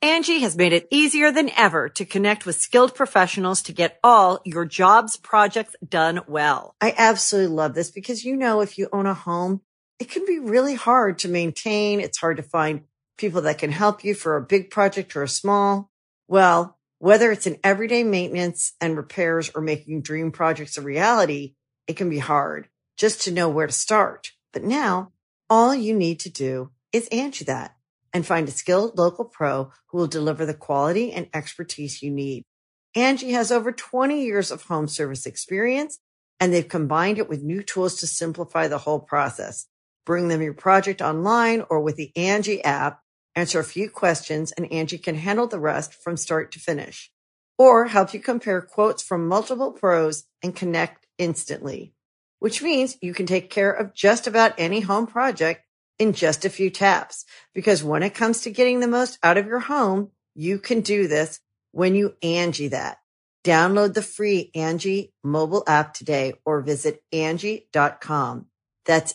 Angie has made it easier than ever to connect with skilled professionals to get all your jobs projects done well. I absolutely love this because, if you own a home, it can be really hard to maintain. It's hard to find people that can help you for a big project or a small. Well, whether it's in everyday maintenance and repairs or making dream projects a reality, it can be hard just to know where to start. But now all you need to do is Angie that and find a skilled local pro who will deliver the quality and expertise you need. Angie has over 20 years of home service experience, and they've combined it with new tools to simplify the whole process. Bring them your project online or with the Angie app, answer a few questions, and Angie can handle the rest from start to finish. Or help you compare quotes from multiple pros and connect instantly, which means you can take care of just about any home project in just a few taps. Because when it comes to getting the most out of your home, you can do this when you Angie that. Download the free Angie mobile app today or visit Angie.com. That's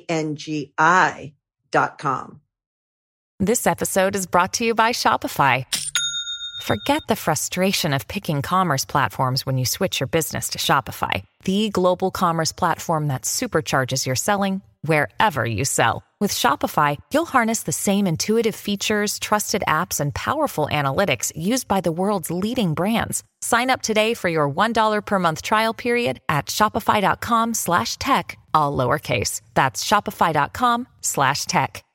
ANGI.com. This episode is brought to you by Shopify. Forget the frustration of picking commerce platforms when you switch your business to Shopify, the global commerce platform that supercharges your selling wherever you sell. With Shopify, you'll harness the same intuitive features, trusted apps, and powerful analytics used by the world's leading brands. Sign up today for your $1 per month trial period at shopify.com/tech, all lowercase. That's shopify.com/tech.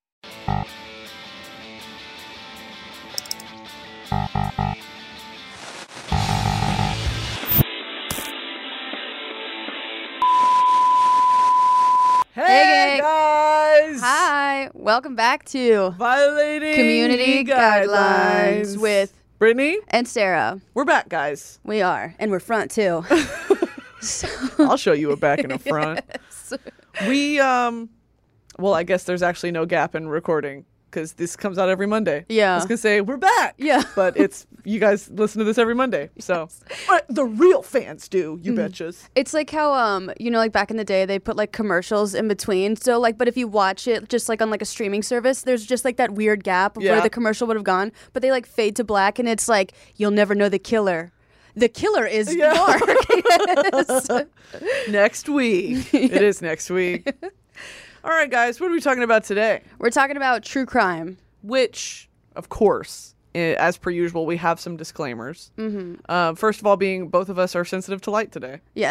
Hey guys! Hi, welcome back to Violating Community Guidelines with Brittany and Sarah. We're back, guys. We are, and we're front too. I'll show you a back and a front. Yes. We, well, I guess there's actually no gap in recording because this comes out every Monday. Yeah. I was going to say, we're back. Yeah. But you guys listen to this every Monday. So, but the real fans do, you betches. It's like how, like back in the day, they put like commercials in between. So but if you watch it just like on like a streaming service, there's just like that weird gap of where the commercial would have gone. But they like fade to black and it's like, you'll never know the killer. The killer is Mark. Yes. Next week. It is next week. All right, guys, what are we talking about today? We're talking about true crime. Which, of course, as per usual, we have some disclaimers. Mm-hmm. First of all, being both of us are sensitive to light today. Yeah.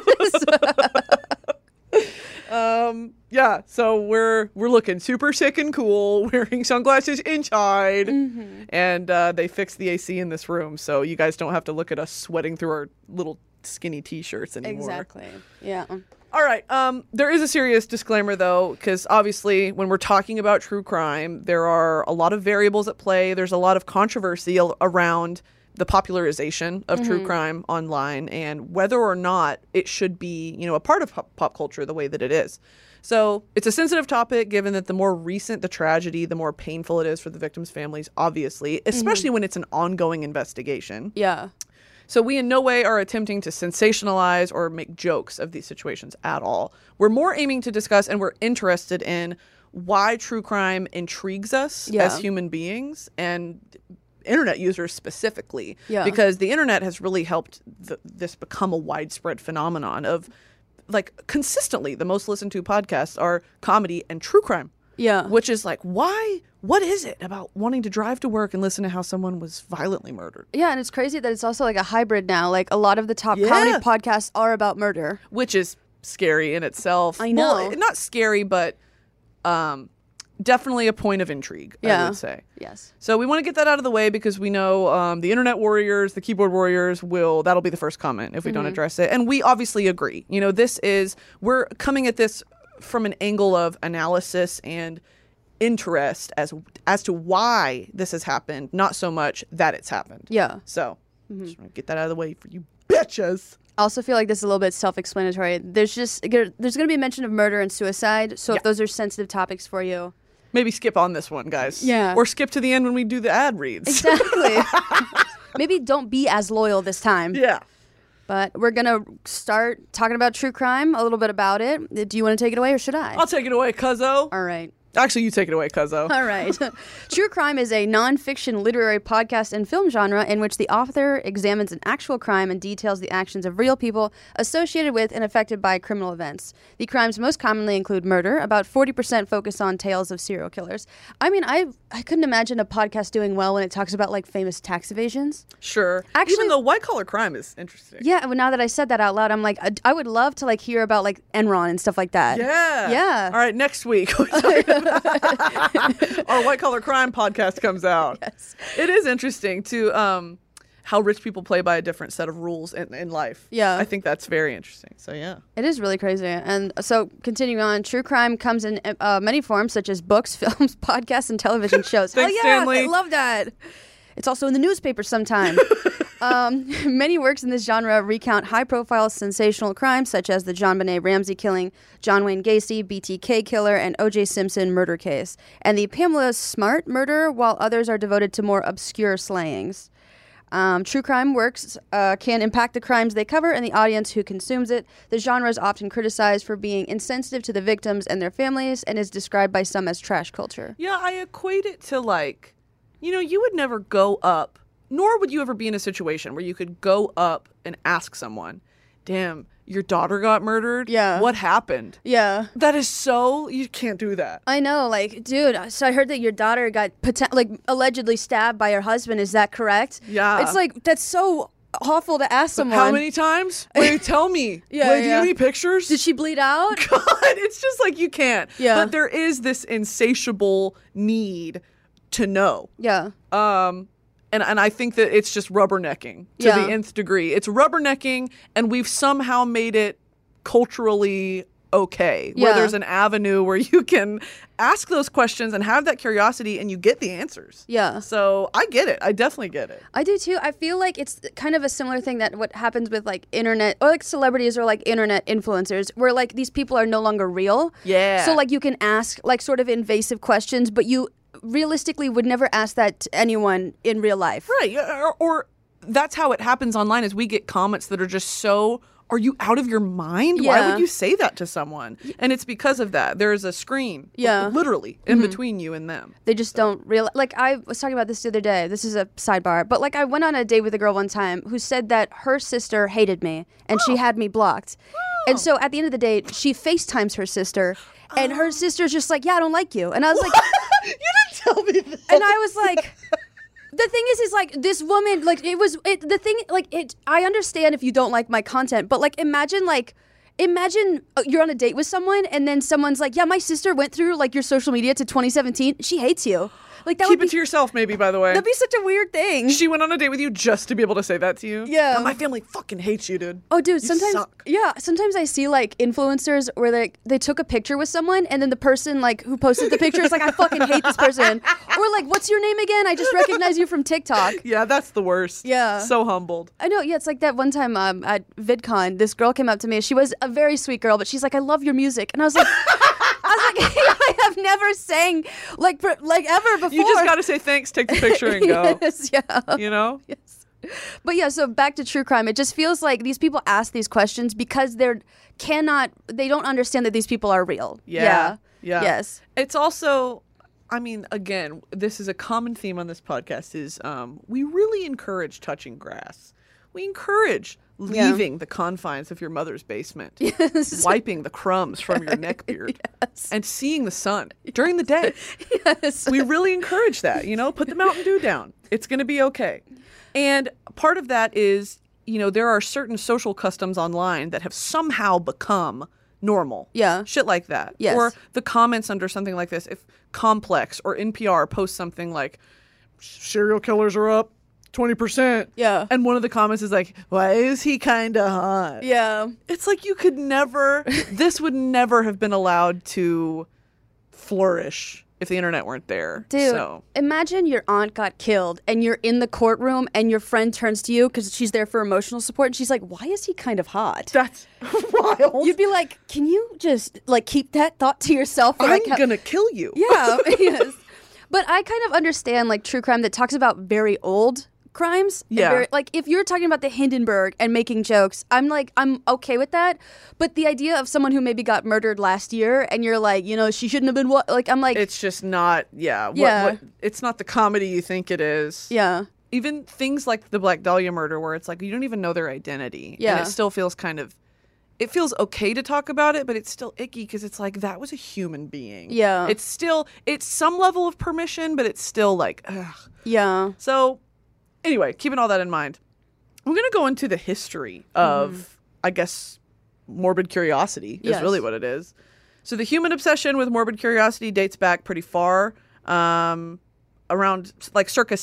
So we're looking super sick and cool, wearing sunglasses inside, and they fixed the AC in this room, so you guys don't have to look at us sweating through our little skinny t-shirts anymore. Exactly. Yeah. All right. There is a serious disclaimer, though, because obviously when we're talking about true crime, there are a lot of variables at play. There's a lot of controversy around the popularization of true crime online and whether or not it should be, a part of pop culture the way that it is. So it's a sensitive topic, given that the more recent the tragedy, the more painful it is for the victims' families, obviously, especially when it's an ongoing investigation. Yeah. So we in no way are attempting to sensationalize or make jokes of these situations at all. We're more aiming to discuss and we're interested in why true crime intrigues us as human beings and internet users specifically. Yeah. Because the internet has really helped this become a widespread phenomenon of, like, consistently the most listened to podcasts are comedy and true crime. Yeah. Which is like, why? What is it about wanting to drive to work and listen to how someone was violently murdered? Yeah, and it's crazy that it's also like a hybrid now. Like a lot of the top comedy podcasts are about murder. Which is scary in itself. I know. Well, not scary, but definitely a point of intrigue, I would say. Yes. So we want to get that out of the way because we know the internet warriors, the keyboard warriors that'll be the first comment if we don't address it. And we obviously agree. We're coming at this from an angle of analysis and interest as to why this has happened, not so much that it's happened. Yeah. So just want to get that out of the way for you bitches. I also feel like this is a little bit self-explanatory. There's going to be a mention of murder and suicide. So if those are sensitive topics for you, maybe skip on this one, guys. Yeah. Or skip to the end when we do the ad reads. Exactly. Maybe don't be as loyal this time. Yeah. But we're going to start talking about true crime, a little bit about it. Do you want to take it away or should I? I'll take it away, cuzzo. All right. Actually, you take it away, Cuzzo. All right. True crime is a nonfiction literary podcast and film genre in which the author examines an actual crime and details the actions of real people associated with and affected by criminal events. The crimes most commonly include murder. About 40% focus on tales of serial killers. I mean, I couldn't imagine a podcast doing well when it talks about like famous tax evasions. Sure. Actually, even though white-collar crime is interesting. Yeah, well, now that I said that out loud, I'm like, I would love to like hear about like Enron and stuff like that. Yeah. Yeah. All right, next week we're talking about our white collar crime podcast comes out. Yes. It is interesting to how rich people play by a different set of rules in life. Yeah. I think that's very interesting. So yeah. It is really crazy. And so continuing on, true crime comes in many forms such as books, films, podcasts, and television shows. Thanks, yeah, Stanley. I love that. It's also in the newspaper sometimes. Many works in this genre recount high-profile sensational crimes such as the John Benet Ramsey killing, John Wayne Gacy, BTK killer, and O.J. Simpson murder case, and the Pamela Smart murder, while others are devoted to more obscure slayings. True crime works can impact the crimes they cover and the audience who consumes it. The genre is often criticized for being insensitive to the victims and their families and is described by some as trash culture. Yeah, I equate it to like, you would never go up, nor would you ever be in a situation where you could go up and ask someone, damn, your daughter got murdered? Yeah. What happened? Yeah. That is so, you can't do that. I know, like, dude, so I heard that your daughter got, allegedly stabbed by her husband. Is that correct? Yeah. It's like, that's so awful to ask someone. How many times? Wait, tell me. Yeah, Wait, do you yeah. have any pictures? Did she bleed out? God, it's just like you can't. Yeah. But there is this insatiable need to know. Yeah. And I think that it's just rubbernecking to Yeah. the nth degree. It's rubbernecking, and we've somehow made it culturally okay, where Yeah. there's an avenue where you can ask those questions and have that curiosity, and you get the answers. Yeah. So I get it. I definitely get it. I do too. I feel like it's kind of a similar thing that what happens with like internet or like celebrities or like internet influencers where like these people are no longer real. Yeah. So like you can ask like sort of invasive questions, but you realistically would never ask that to anyone in real life. Right. Or that's how it happens online is we get comments that are just so, are you out of your mind? Why Yeah. would you say that to someone? And it's because of that. There's a screen, Yeah. literally, in between you and them. They just don't realize. Like, I was talking about this the other day. This is a sidebar. But, like, I went on a date with a girl one time who said that her sister hated me and she had me blocked. And so at the end of the date, she FaceTimes her sister. And her sister's just like, yeah, I don't like you. And I was like, You didn't tell me that. and I was like, the thing is like this woman, like I understand if you don't like my content, but like imagine you're on a date with someone and then someone's like, yeah, my sister went through like your social media to 2017. She hates you. Like that Keep would it to yourself, maybe, by the way. that'd be such a weird thing. She went on a date with you just to be able to say that to you? Yeah. My family fucking hates you, dude. Oh, dude, You sometimes suck. sometimes I see like influencers where they took a picture with someone and then the person like who posted the picture is like, I fucking hate this person. Or like, what's your name again? I just recognize you from TikTok. Yeah, that's the worst. Yeah. So humbled. I know, yeah, it's like that one time at VidCon, this girl came up to me. She was a very sweet girl, but she's like, I love your music. And I was like, I have never sang like ever before. You just got to say thanks, take the picture, and go. Yes, yeah. You know? Yes. But yeah, so back to true crime. It just feels like these people ask these questions because they don't understand that these people are real. Yeah. Yes. It's also, I mean, again, this is a common theme on this podcast is we really encourage touching grass. We encourage leaving the confines of your mother's basement, Yes. wiping the crumbs from your neck beard, Yes. and seeing the sun during the day. Yes. We really encourage that, put the Mountain Dew down. It's going to be okay. And part of that is, there are certain social customs online that have somehow become normal. Yeah. Shit like that. Yes. Or the comments under something like this. If Complex or NPR posts something like, serial killers are up 20%. Yeah. And one of the comments is like, why is he kind of hot? Yeah. It's like you could never, this would never have been allowed to flourish if the internet weren't there. Dude, So. imagine your aunt got killed and you're in the courtroom and your friend turns to you because she's there for emotional support and she's like, why is he kind of hot? That's wild. You'd be like, can you just like keep that thought to yourself? I'm gonna kill you. Yeah, yes. But I kind of understand like true crime that talks about very old crimes. and Yeah. like if you're talking about the Hindenburg and making jokes, I'm okay with that. But the idea of someone who maybe got murdered last year and you're like, she shouldn't have been I'm like, It's just not, Yeah. it's not the comedy you think it is. yeah. Even things like the Black Dahlia murder, where it's like you don't even know their identity. Yeah. And it still feels it feels okay to talk about it, but it's still icky because it's like that was a human being. Yeah. It's some level of permission, but it's still like, ugh. Yeah. So anyway, keeping all that in mind, I'm going to go into the history of, I guess, morbid curiosity is Yes. really what it is. So the human obsession with morbid curiosity dates back pretty far. Around like circa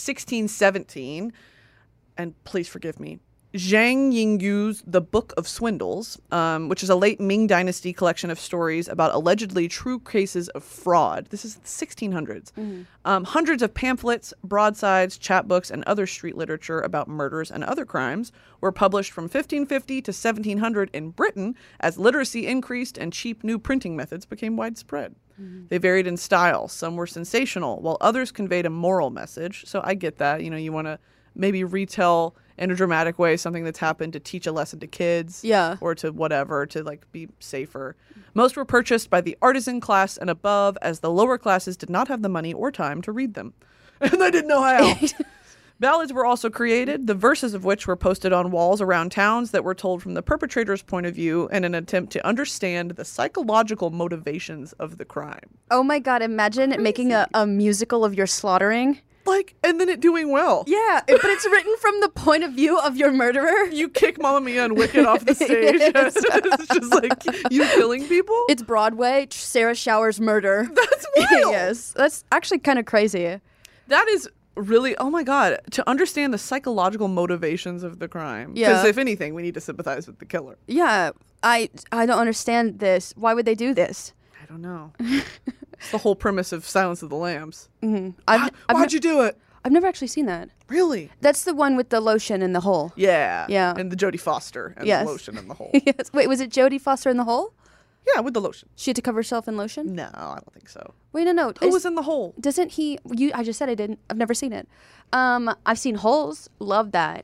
1617, and please forgive me, Zhang Yingyu's The Book of Swindles, which is a late Ming Dynasty collection of stories about allegedly true cases of fraud. This is the 1600s. Hundreds of pamphlets, broadsides, chapbooks, and other street literature about murders and other crimes were published from 1550 to 1700 in Britain as literacy increased and cheap new printing methods became widespread. They varied in style. Some were sensational, while others conveyed a moral message. So I get that. You want to maybe retell in a dramatic way something that's happened to teach a lesson to kids. Yeah. Or to whatever, to like be safer. Most were purchased by the artisan class and above, as the lower classes did not have the money or time to read them. And they didn't know how. Ballads were also created, the verses of which were posted on walls around towns that were told from the perpetrator's point of view in an attempt to understand the psychological motivations of the crime. Oh my God, imagine making a musical of your slaughtering. And then it doing well. Yeah, but it's written from the point of view of your murderer. You kick Mamma Mia and Wicked off the stage. Yes. It's just like, you killing people? It's Broadway, Sarah Shower's murder. That's wild. Yes, that's actually kind of crazy. That is really, oh my God, to understand the psychological motivations of the crime. Yeah. Because if anything, we need to sympathize with the killer. Yeah, I don't understand this. Why would they do this? I don't know. It's the whole premise of Silence of the Lambs. Why'd you do it? I've never actually seen that. Really? That's the one with the lotion in the hole. Yeah. Yeah. And the Jodie Foster and Yes. the lotion in the hole. Yes. Wait, was it Jodie Foster in the hole? Yeah, with the lotion. She had to cover herself in lotion? No, I don't think so. Wait, no. Who was in the hole? Doesn't he? I just said I didn't. I've never seen it. I've seen Holes. Love that.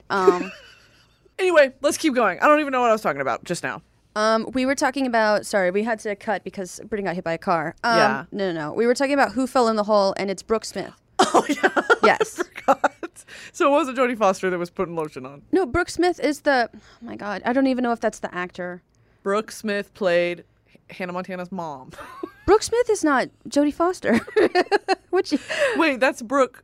Anyway, let's keep going. I don't even know what I was talking about just now. We were talking about. Sorry, we had to cut because Brittany got hit by a car. Yeah. No. We were talking about who fell in the hole, and it's Brooke Smith. Oh, yeah. Yes. God. So it wasn't Jodie Foster that was putting lotion on. No, Brooke Smith is the. Oh my God, I don't even know if that's the actor. Brooke Smith played Hannah Montana's mom. Brooke Smith is not Jodie Foster. Wait, that's Brooke.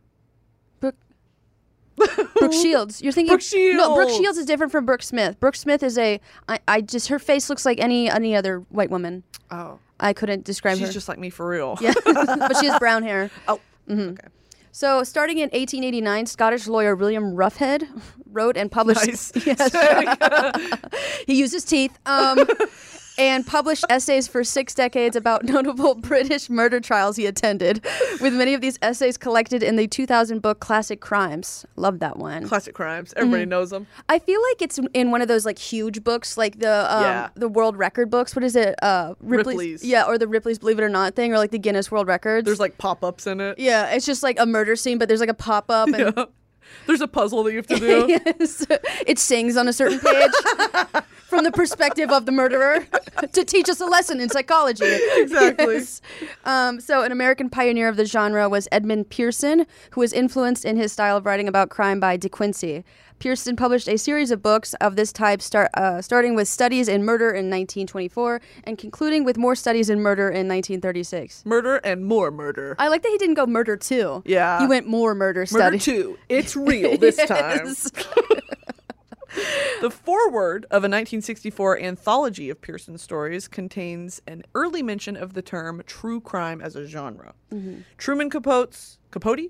Brooke Shields. You're thinking Brooke Shields. No, Brooke Shields is different from Brooke Smith. Brooke Smith is I just her face looks like any other white woman. Oh. I couldn't describe her. She's just like me for real. Yeah, but she has brown hair. Oh. Okay. So, starting in 1889, Scottish lawyer William Roughhead wrote and published. Nice. Yes. He used his teeth. And published essays for 6 decades about notable British murder trials he attended, with many of these essays collected in the 2000 book Classic Crimes. Love that one. Classic crimes. Everybody knows them. I feel like it's in one of those like huge books, like the world record books. What is it? Ripley's. Yeah, or the Ripley's Believe It or Not thing, or like the Guinness World Records. There's like pop-ups in it. Yeah, it's just like a murder scene, but there's like a pop-up. And Yeah. There's a puzzle that you have to do. Yes. It sings on a certain page from the perspective of the murderer to teach us a lesson in psychology. Exactly. Yes. So an American pioneer of the genre was Edmund Pearson, who was influenced in his style of writing about crime by De Quincey. Pearson published a series of books of this type, starting with Studies in Murder in 1924 and concluding with more studies in murder in 1936. Murder and more murder. I like that he didn't go murder 2. Yeah. He went more murder Murder studies. 2. It's real this time. Yes. The foreword of a 1964 anthology of Pearson's stories contains an early mention of the term true crime as a genre. Truman Capote's Coyote?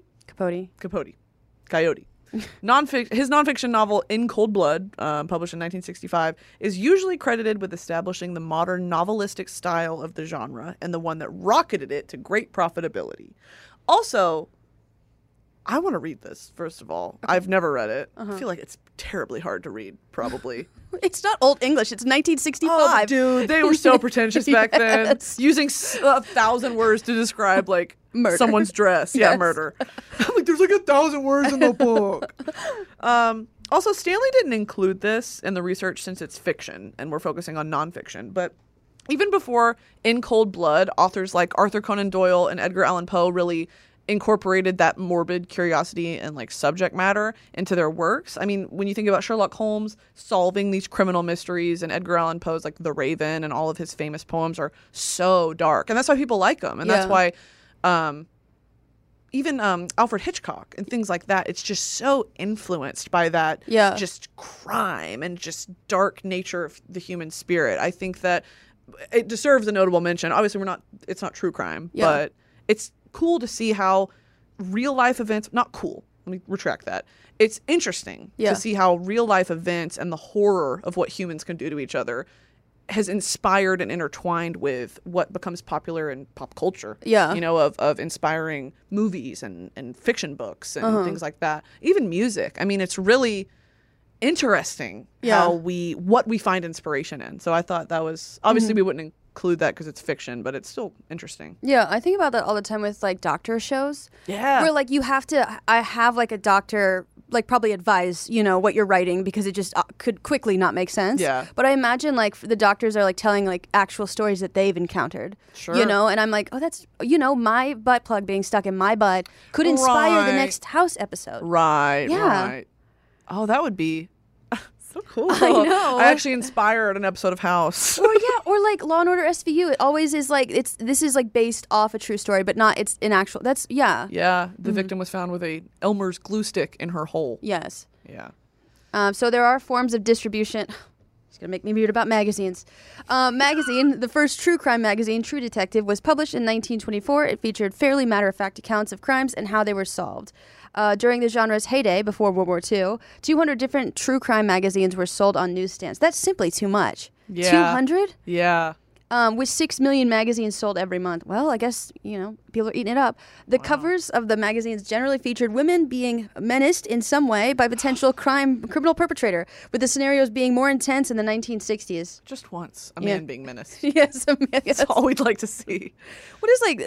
His nonfiction novel In Cold Blood, published in 1965, is usually credited with establishing the modern novelistic style of the genre and the one that rocketed it to great profitability. Also, I want to read this, first of all. I've never read it. I feel like it's terribly hard to read, probably. It's not Old English. It's 1965. Oh, dude, they were so pretentious back then. Yes. Using 1,000 words to describe, like, Murder. someone's dress. Yeah, Yes. murder. like, there's like 1,000 words in the book. Also, Stanley didn't include this in the research since it's fiction, and we're focusing on nonfiction. But even before In Cold Blood, authors like Arthur Conan Doyle and Edgar Allan Poe really incorporated that morbid curiosity and like subject matter into their works. I mean, when you think about Sherlock Holmes solving these criminal mysteries, and Edgar Allan Poe's like The Raven and all of his famous poems are so dark, and that's why people like them, and that's why even Alfred Hitchcock and things like that, it's just so influenced by that just crime and just dark nature of the human spirit. I think that it deserves a notable mention. Obviously, it's not true crime, but it's cool to see how real life events, not cool, let me retract that. It's interesting to see how real life events and the horror of what humans can do to each other has inspired and intertwined with what becomes popular in pop culture. You know, of inspiring movies and fiction books and things like that. Even music. I mean, it's really interesting what we find inspiration in. So I thought that was, obviously we wouldn't include that because it's fiction, but it's still interesting. Yeah, I think about that all the time with like doctor shows. Yeah. Where like I have like a doctor like probably advise, you know, what you're writing because it just could quickly not make sense. Yeah. But I imagine like the doctors are like telling like actual stories that they've encountered. Sure. You know, and I'm like, oh, that's, you know, my butt plug being stuck in my butt could inspire the next House episode. Right. Yeah. Right. Oh, that would be so cool. I know. I actually inspired an episode of House. Or like Law and Order SVU. It always is like this is like based off a true story, but not it's an actual. That's Yeah. The victim was found with a Elmer's glue stick in her hole. Yes. Yeah. So there are forms of distribution. It's gonna make me weird about magazines. Magazine, the first true crime magazine, True Detective, was published in 1924. It featured fairly matter-of-fact accounts of crimes and how they were solved. During the genre's heyday, before World War II, 200 different true crime magazines were sold on newsstands. That's simply too much. Yeah. 200? Yeah. With 6 million magazines sold every month. Well, I guess, you know, people are eating it up. The covers of the magazines generally featured women being menaced in some way by potential criminal perpetrator, with the scenarios being more intense in the 1960s. Just once, a man being menaced. Yes, a man. That's all we'd like to see. What is like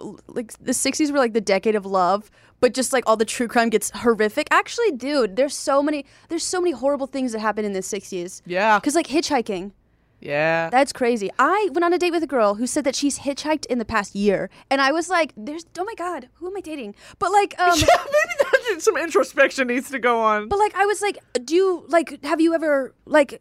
the 60s were like the decade of love, but just like all the true crime gets horrific. Actually, dude, there's so many horrible things that happen in the 60s. Yeah. Because like hitchhiking. Yeah. That's crazy. I went on a date with a girl who said that she's hitchhiked in the past year. And I was like, oh my God, who am I dating? But like, maybe that's some introspection needs to go on. But like, I was like, have you ever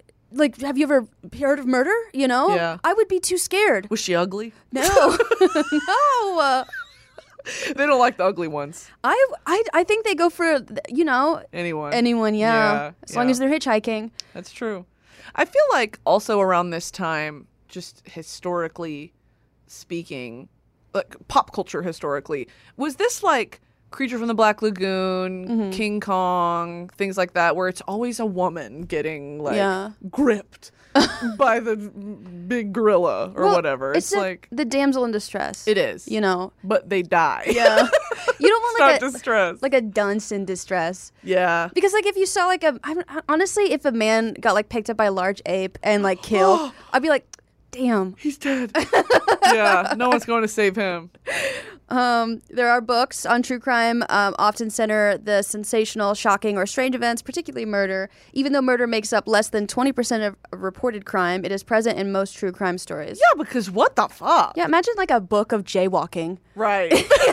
heard of murder? You know? Yeah. I would be too scared. Was she ugly? No. No. They don't like the ugly ones. I think they go for, you know. Anyone, yeah. As long as they're hitchhiking. That's true. I feel like also around this time, just historically speaking, like pop culture historically, was this like Creature from the Black Lagoon, King Kong, things like that, where it's always a woman getting like gripped by the big gorilla or whatever. It's like the damsel in distress. It is. You know. But they die. Yeah. You don't want like a dunce in distress. Yeah. Because like if you saw like honestly, if a man got like picked up by a large ape and like killed, I'd be like, damn. He's dead. Yeah. No one's going to save him. There are books on true crime, often center the sensational, shocking, or strange events, particularly murder. Even though murder makes up less than 20% of reported crime, it is present in most true crime stories. Yeah, because what the fuck? Yeah, imagine like a book of jaywalking. Right.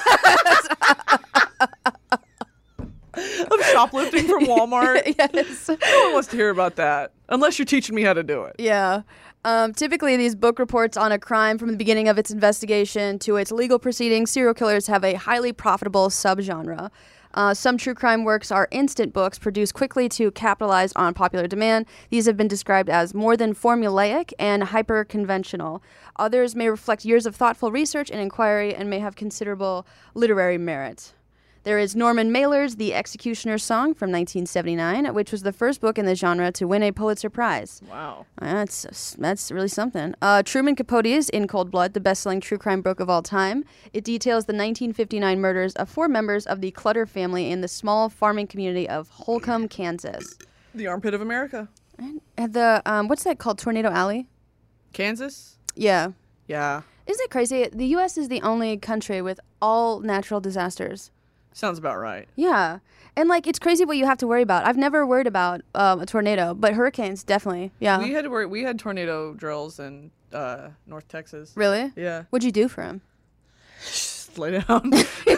Of shoplifting from Walmart. Yes. No one wants to hear about that. Unless you're teaching me how to do it. Yeah. Typically, these book reports on a crime from the beginning of its investigation to its legal proceedings. Serial killers have a highly profitable subgenre. Some true crime works are instant books produced quickly to capitalize on popular demand. These have been described as more than formulaic and hyper-conventional. Others may reflect years of thoughtful research and inquiry and may have considerable literary merit. There is Norman Mailer's The Executioner's Song from 1979, which was the first book in the genre to win a Pulitzer Prize. Wow. That's really something. Truman Capote's In Cold Blood, the best-selling true crime book of all time. It details the 1959 murders of 4 members of the Clutter family in the small farming community of Holcomb, Kansas. The armpit of America. And the what's that called? Tornado Alley? Kansas? Yeah. Yeah. Isn't it crazy? The U.S. is the only country with all natural disasters. Sounds about right. Yeah. And, like, it's crazy what you have to worry about. I've never worried about a tornado, but hurricanes, definitely. Yeah. We had tornado drills in North Texas. Really? Yeah. What'd you do for him? Just lay down.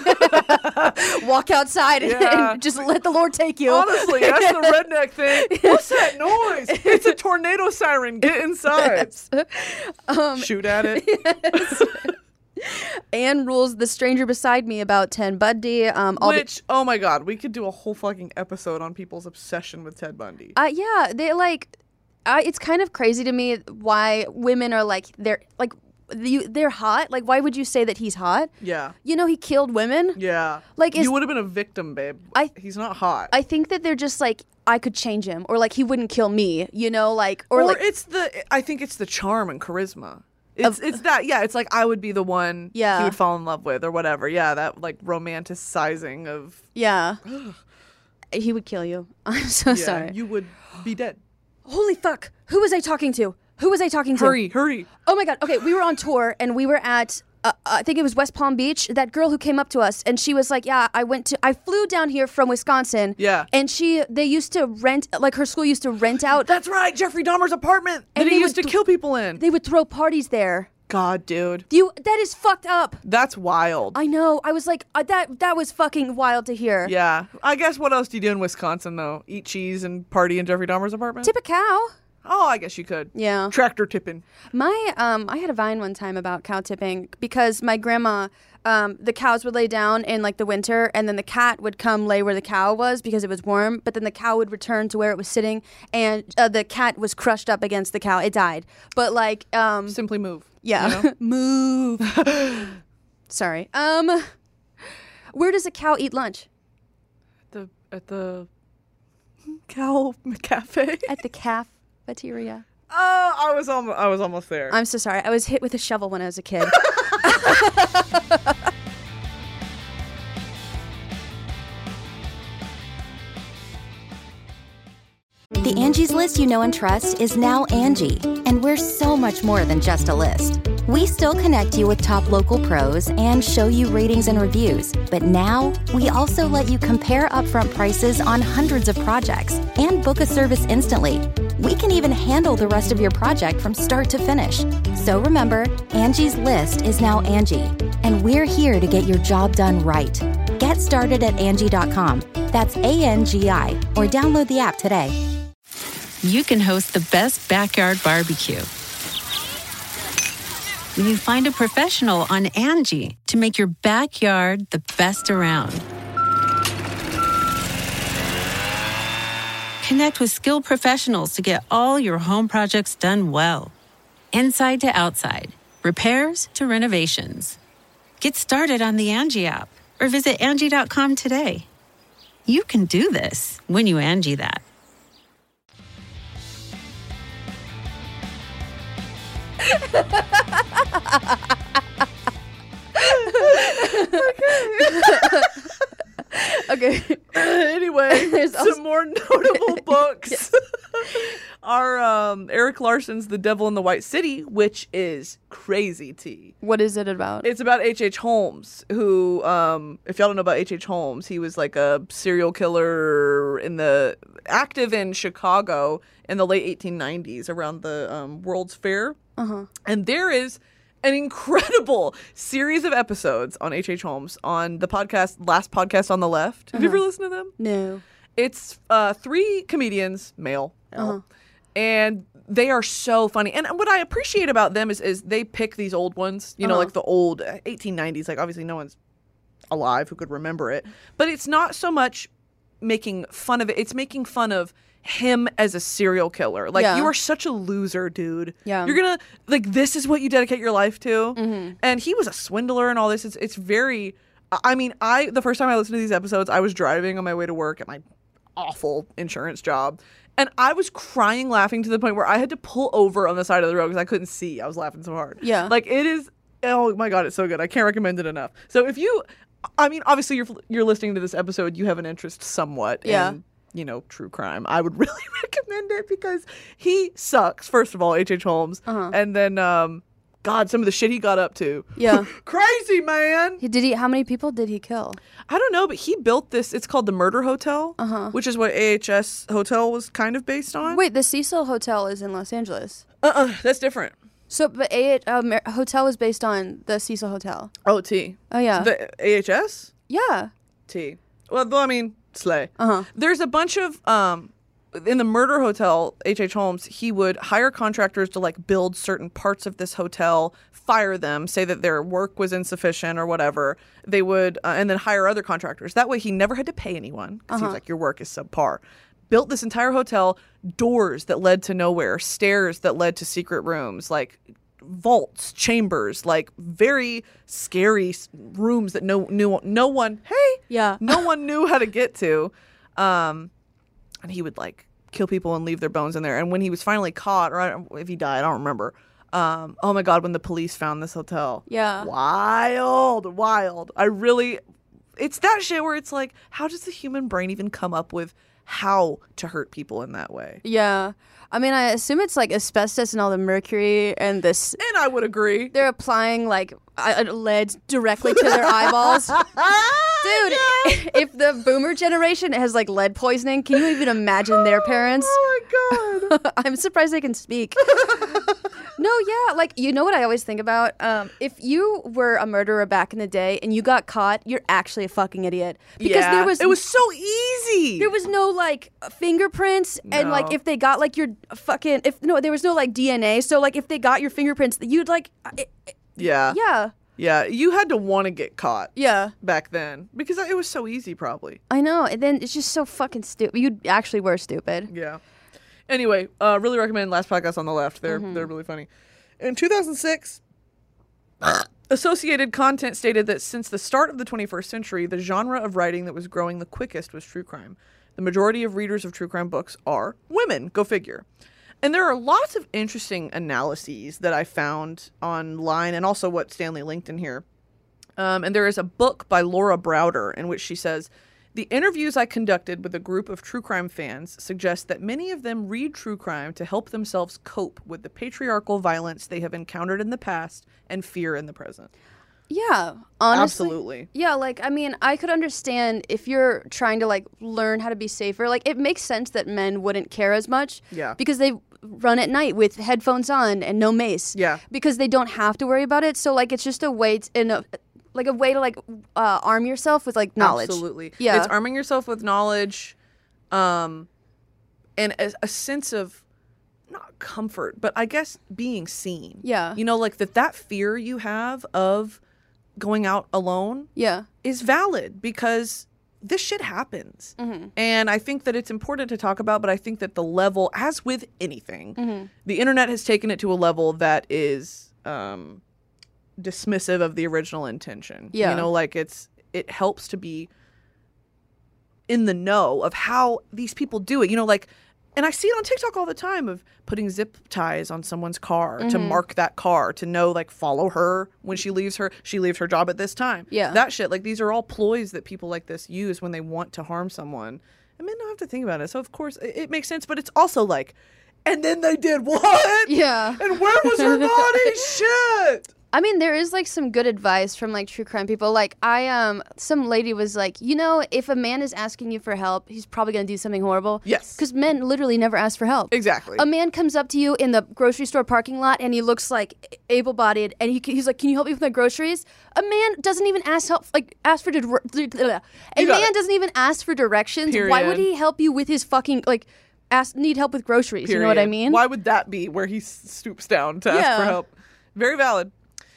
Walk outside and just let the Lord take you. Honestly, that's the redneck thing. What's that noise? It's a tornado siren. Get inside. Yes. Shoot at it. Yes. Anne rules The Stranger Beside Me about Ted Bundy. Oh my God, we could do a whole fucking episode on people's obsession with Ted Bundy. Yeah, they it's kind of crazy to me why women are they're hot. Like, why would you say that he's hot? Yeah. You know, he killed women. Yeah. Like, you would have been a victim, babe. He's not hot. I think that they're just like, I could change him, or like he wouldn't kill me. You know, like, I think it's the charm and charisma. It's that, yeah, it's like I would be the one he would fall in love with or whatever. Yeah, that like romanticizing of... Yeah. He would kill you. I'm so sorry. You would be dead. Holy fuck. Who was I talking to? Hurry. Oh my God. Okay, we were on tour and we were at... I think it was West Palm Beach, that girl who came up to us and she was like, yeah, I flew down here from Wisconsin. Yeah. And they used to rent, like her school used to rent out. That's right, Jeffrey Dahmer's apartment that he used to kill people in. They would throw parties there. God, dude. That is fucked up. That's wild. I know. I was like, that was fucking wild to hear. Yeah. I guess what else do you do in Wisconsin, though? Eat cheese and party in Jeffrey Dahmer's apartment? Tip a cow. Oh, I guess you could. Yeah. Tractor tipping. I had a Vine one time about cow tipping because my grandma, the cows would lay down in like the winter and then the cat would come lay where the cow was because it was warm, but then the cow would return to where it was sitting and the cat was crushed up against the cow. It died. But like... Simply move. Yeah. You know? Move. Sorry. Where does a cow eat lunch? At the cow cafe? At the cafeteria. Oh, I was almost there. I'm so sorry. I was hit with a shovel when I was a kid. The Angie's List you know and trust is now Angie, and we're so much more than just a list. We still connect you with top local pros and show you ratings and reviews, but now we also let you compare upfront prices on hundreds of projects and book a service instantly. We can even handle the rest of your project from start to finish. So remember, Angie's List is now Angie, and we're here to get your job done right. Get started at Angie.com. That's ANGI, or download the app today. You can host the best backyard barbecue when you find a professional on Angie to make your backyard the best around. Connect with skilled professionals to get all your home projects done well. Inside to outside, repairs to renovations. Get started on the Angie app or visit Angie.com today. You can do this when you Angie that. Okay. Anyway, some more notable books are Eric Larson's The Devil in the White City, which is crazy tea. What is it about? It's about H.H. Holmes, who, if y'all don't know about H.H. Holmes, he was like a serial killer active in Chicago in the late 1890s around the World's Fair. Uh-huh. And there is an incredible series of episodes on H.H. Holmes on the Last Podcast on the Left. Have you ever listened to them? No. It's 3 comedians, male, and they are so funny. And what I appreciate about them is they pick these old ones, you know, like the old 1890s. Like, obviously no one's alive who could remember it. But it's not so much making fun of it. It's making fun of him as a serial killer. Like, you are such a loser, dude. Yeah. You're gonna, like, this is what you dedicate your life to. Mm-hmm. And he was a swindler and all this. It's very, I mean, the first time I listened to these episodes, I was driving on my way to work at my awful insurance job. And I was crying, laughing to the point where I had to pull over on the side of the road because I couldn't see. I was laughing so hard. Yeah. Like, it is, oh my God, it's so good. I can't recommend it enough. So if you, I mean, obviously you're listening to this episode, you have an interest somewhat in, you know, true crime. I would really recommend it because he sucks, first of all, H.H. Holmes. And then God, some of the shit he got up to. Yeah. Crazy, man. How many people did he kill? I don't know, but he built this. It's called the Murder Hotel, which is what AHS Hotel was kind of based on. Wait, the Cecil Hotel is in Los Angeles. That's different. So, but hotel was based on the Cecil Hotel. Oh, T. Oh, yeah. The AHS? Yeah. T. Well, I mean, slay. There's a bunch of in the Murder Hotel, H.H. Holmes, he would hire contractors to like build certain parts of this hotel, fire them, say that their work was insufficient or whatever. They would, and then hire other contractors. That way he never had to pay anyone because he was like, your work is subpar. Built this entire hotel, doors that led to nowhere, stairs that led to secret rooms, like vaults, chambers, like very scary rooms that no one knew how to get to. And he would like kill people and leave their bones in there. And when he was finally caught, or if he died, I don't remember. Oh my God, when the police found this hotel. Yeah. Wild. It's that shit where it's like, how does the human brain even come up with how to hurt people in that way? Yeah. I mean, I assume it's like asbestos and all the mercury and this. And I would agree. They're applying like lead directly to their eyeballs. Dude, if the boomer generation has like lead poisoning, can you even imagine their parents? Oh my God. I'm surprised they can speak. No, yeah. Like, you know what I always think about? If you were a murderer back in the day and you got caught, you're actually a fucking idiot. Because it was so easy. There was no like fingerprints and like if they got like your fucking there was no like DNA. So like if they got your fingerprints, you'd like Yeah. Yeah, you had to want to get caught. Yeah. Back then. Because it was so easy, probably. I know. And then it's just so fucking stupid. You actually were stupid. Yeah. Anyway, really recommend Last Podcast on the Left. They're really funny. In 2006, Associated Content stated that since the start of the 21st century, the genre of writing that was growing the quickest was true crime. The majority of readers of true crime books are women. Go figure. And there are lots of interesting analyses that I found online and also what Stanley linked in here. And there is a book by Laura Browder in which she says, the interviews I conducted with a group of true crime fans suggest that many of them read true crime to help themselves cope with the patriarchal violence they have encountered in the past and fear in the present. Yeah, honestly. Absolutely. Yeah, like, I mean, I could understand if you're trying to, like, learn how to be safer. Like, it makes sense that men wouldn't care as much. Yeah. Because they run at night with headphones on and no mace. Yeah. Because they don't have to worry about it. So, like, it's just a way to, arm yourself with, like, knowledge. Absolutely. Yeah. It's arming yourself with knowledge and a sense of, not comfort, but I guess being seen. Yeah. You know, like that fear you have of going out alone is valid because this shit happens. Mm-hmm. And I think that it's important to talk about, but I think that the level, as with anything, the internet has taken it to a level that is dismissive of the original intention. Yeah. You know, like it helps to be in the know of how these people do it. You know, like, and I see it on TikTok all the time of putting zip ties on someone's car to mark that car, to know, like, follow her when she leaves her job at this time. Yeah. That shit. Like, these are all ploys that people like this use when they want to harm someone. And men don't have to think about it. So, of course, it makes sense. But it's also like, and then they did what? Yeah. And where was her body? Shit. I mean, there is, like, some good advice from, like, true crime people. Like, some lady was like, you know, if a man is asking you for help, he's probably going to do something horrible. Yes. Because men literally never ask for help. Exactly. A man comes up to you in the grocery store parking lot and he looks, like, able-bodied and he's like, can you help me with my groceries? A man doesn't even ask help, like, ask for, doesn't even ask for directions. Period. Why would he help you with his fucking, like, need help with groceries? Period. You know what I mean? Why would that be where he stoops down to ask for help? Very valid.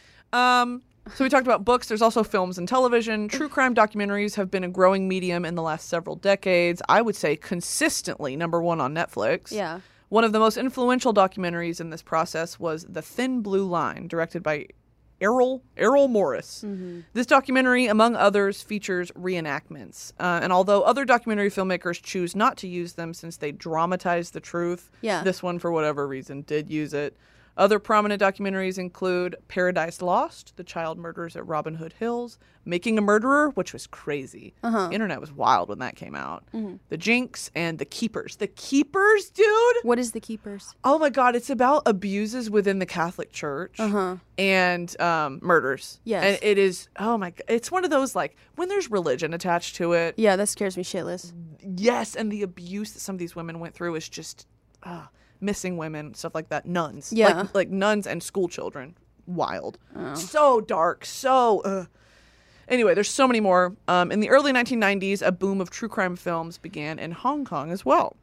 So we talked about books. There's also films and television. True crime documentaries have been a growing medium in the last several decades. I would say consistently number one on Netflix. Yeah. One of the most influential documentaries in this process was The Thin Blue Line, directed by Errol Morris. Mm-hmm. This documentary, among others, features reenactments. And although other documentary filmmakers choose not to use them since they dramatize the truth, this one, for whatever reason, did use it. Other prominent documentaries include Paradise Lost, The Child Murders at Robin Hood Hills, Making a Murderer, which was crazy. The internet was wild when that came out. The Jinx, and The Keepers. The Keepers, dude! What is The Keepers? Oh my God, it's about abuses within the Catholic Church and murders. Yes. And it is, oh my God, it's one of those, like, when there's religion attached to it. Yeah, that scares me shitless. Yes, and the abuse that some of these women went through is just missing women, stuff like that. Nuns. Yeah. Like nuns and school children. Wild. So dark. So... Anyway, there's so many more. In the early 1990s, a boom of true crime films began in Hong Kong as well.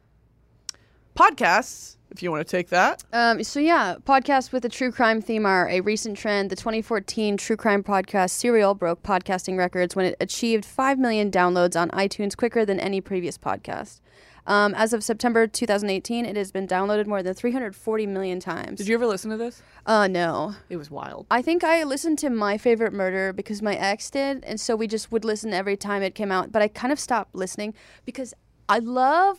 Podcasts, if you want to take that. Podcasts with a true crime theme are a recent trend. The 2014 true crime podcast Serial broke podcasting records when it achieved 5 million downloads on iTunes quicker than any previous podcast. As of September 2018, it has been downloaded more than 340 million times. Did you ever listen to this? No. It was wild. I think I listened to My Favorite Murder because my ex did, and so we just would listen every time it came out. But I kind of stopped listening because I love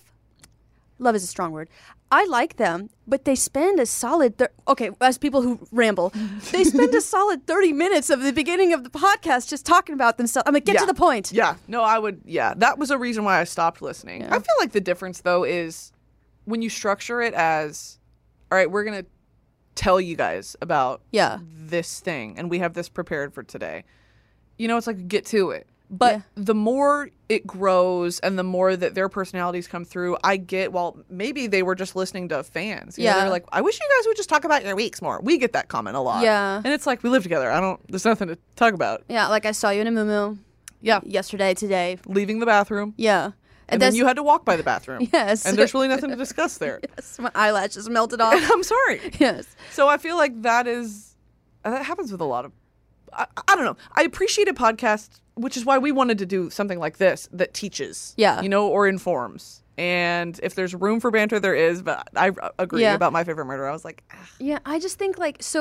is a strong word. I like them, but they spend a solid, as people who ramble, they spend a solid 30 minutes of the beginning of the podcast just talking about themselves. I'm like, get to the point. Yeah. No, that was a reason why I stopped listening. Yeah. I feel like the difference, though, is when you structure it as, all right, we're going to tell you guys about this thing, and we have this prepared for today. You know, it's like, get to it. But the more it grows and the more that their personalities come through, I get, well, maybe they were just listening to fans. You know, they're like, I wish you guys would just talk about your weeks more. We get that comment a lot. Yeah. And it's like, we live together. There's nothing to talk about. Yeah, like I saw you in a muumuu. Yeah. Yesterday, today. Leaving the bathroom. Yeah. And then you had to walk by the bathroom. Yes. And there's really nothing to discuss there. Yes, my eyelashes melted off. I'm sorry. Yes. So I feel like that happens with a lot of, I don't know. I appreciate a podcast, which is why we wanted to do something like this that teaches, or informs. And if there's room for banter, there is. But I agree about My Favorite Murder. I was like, Yeah, I just think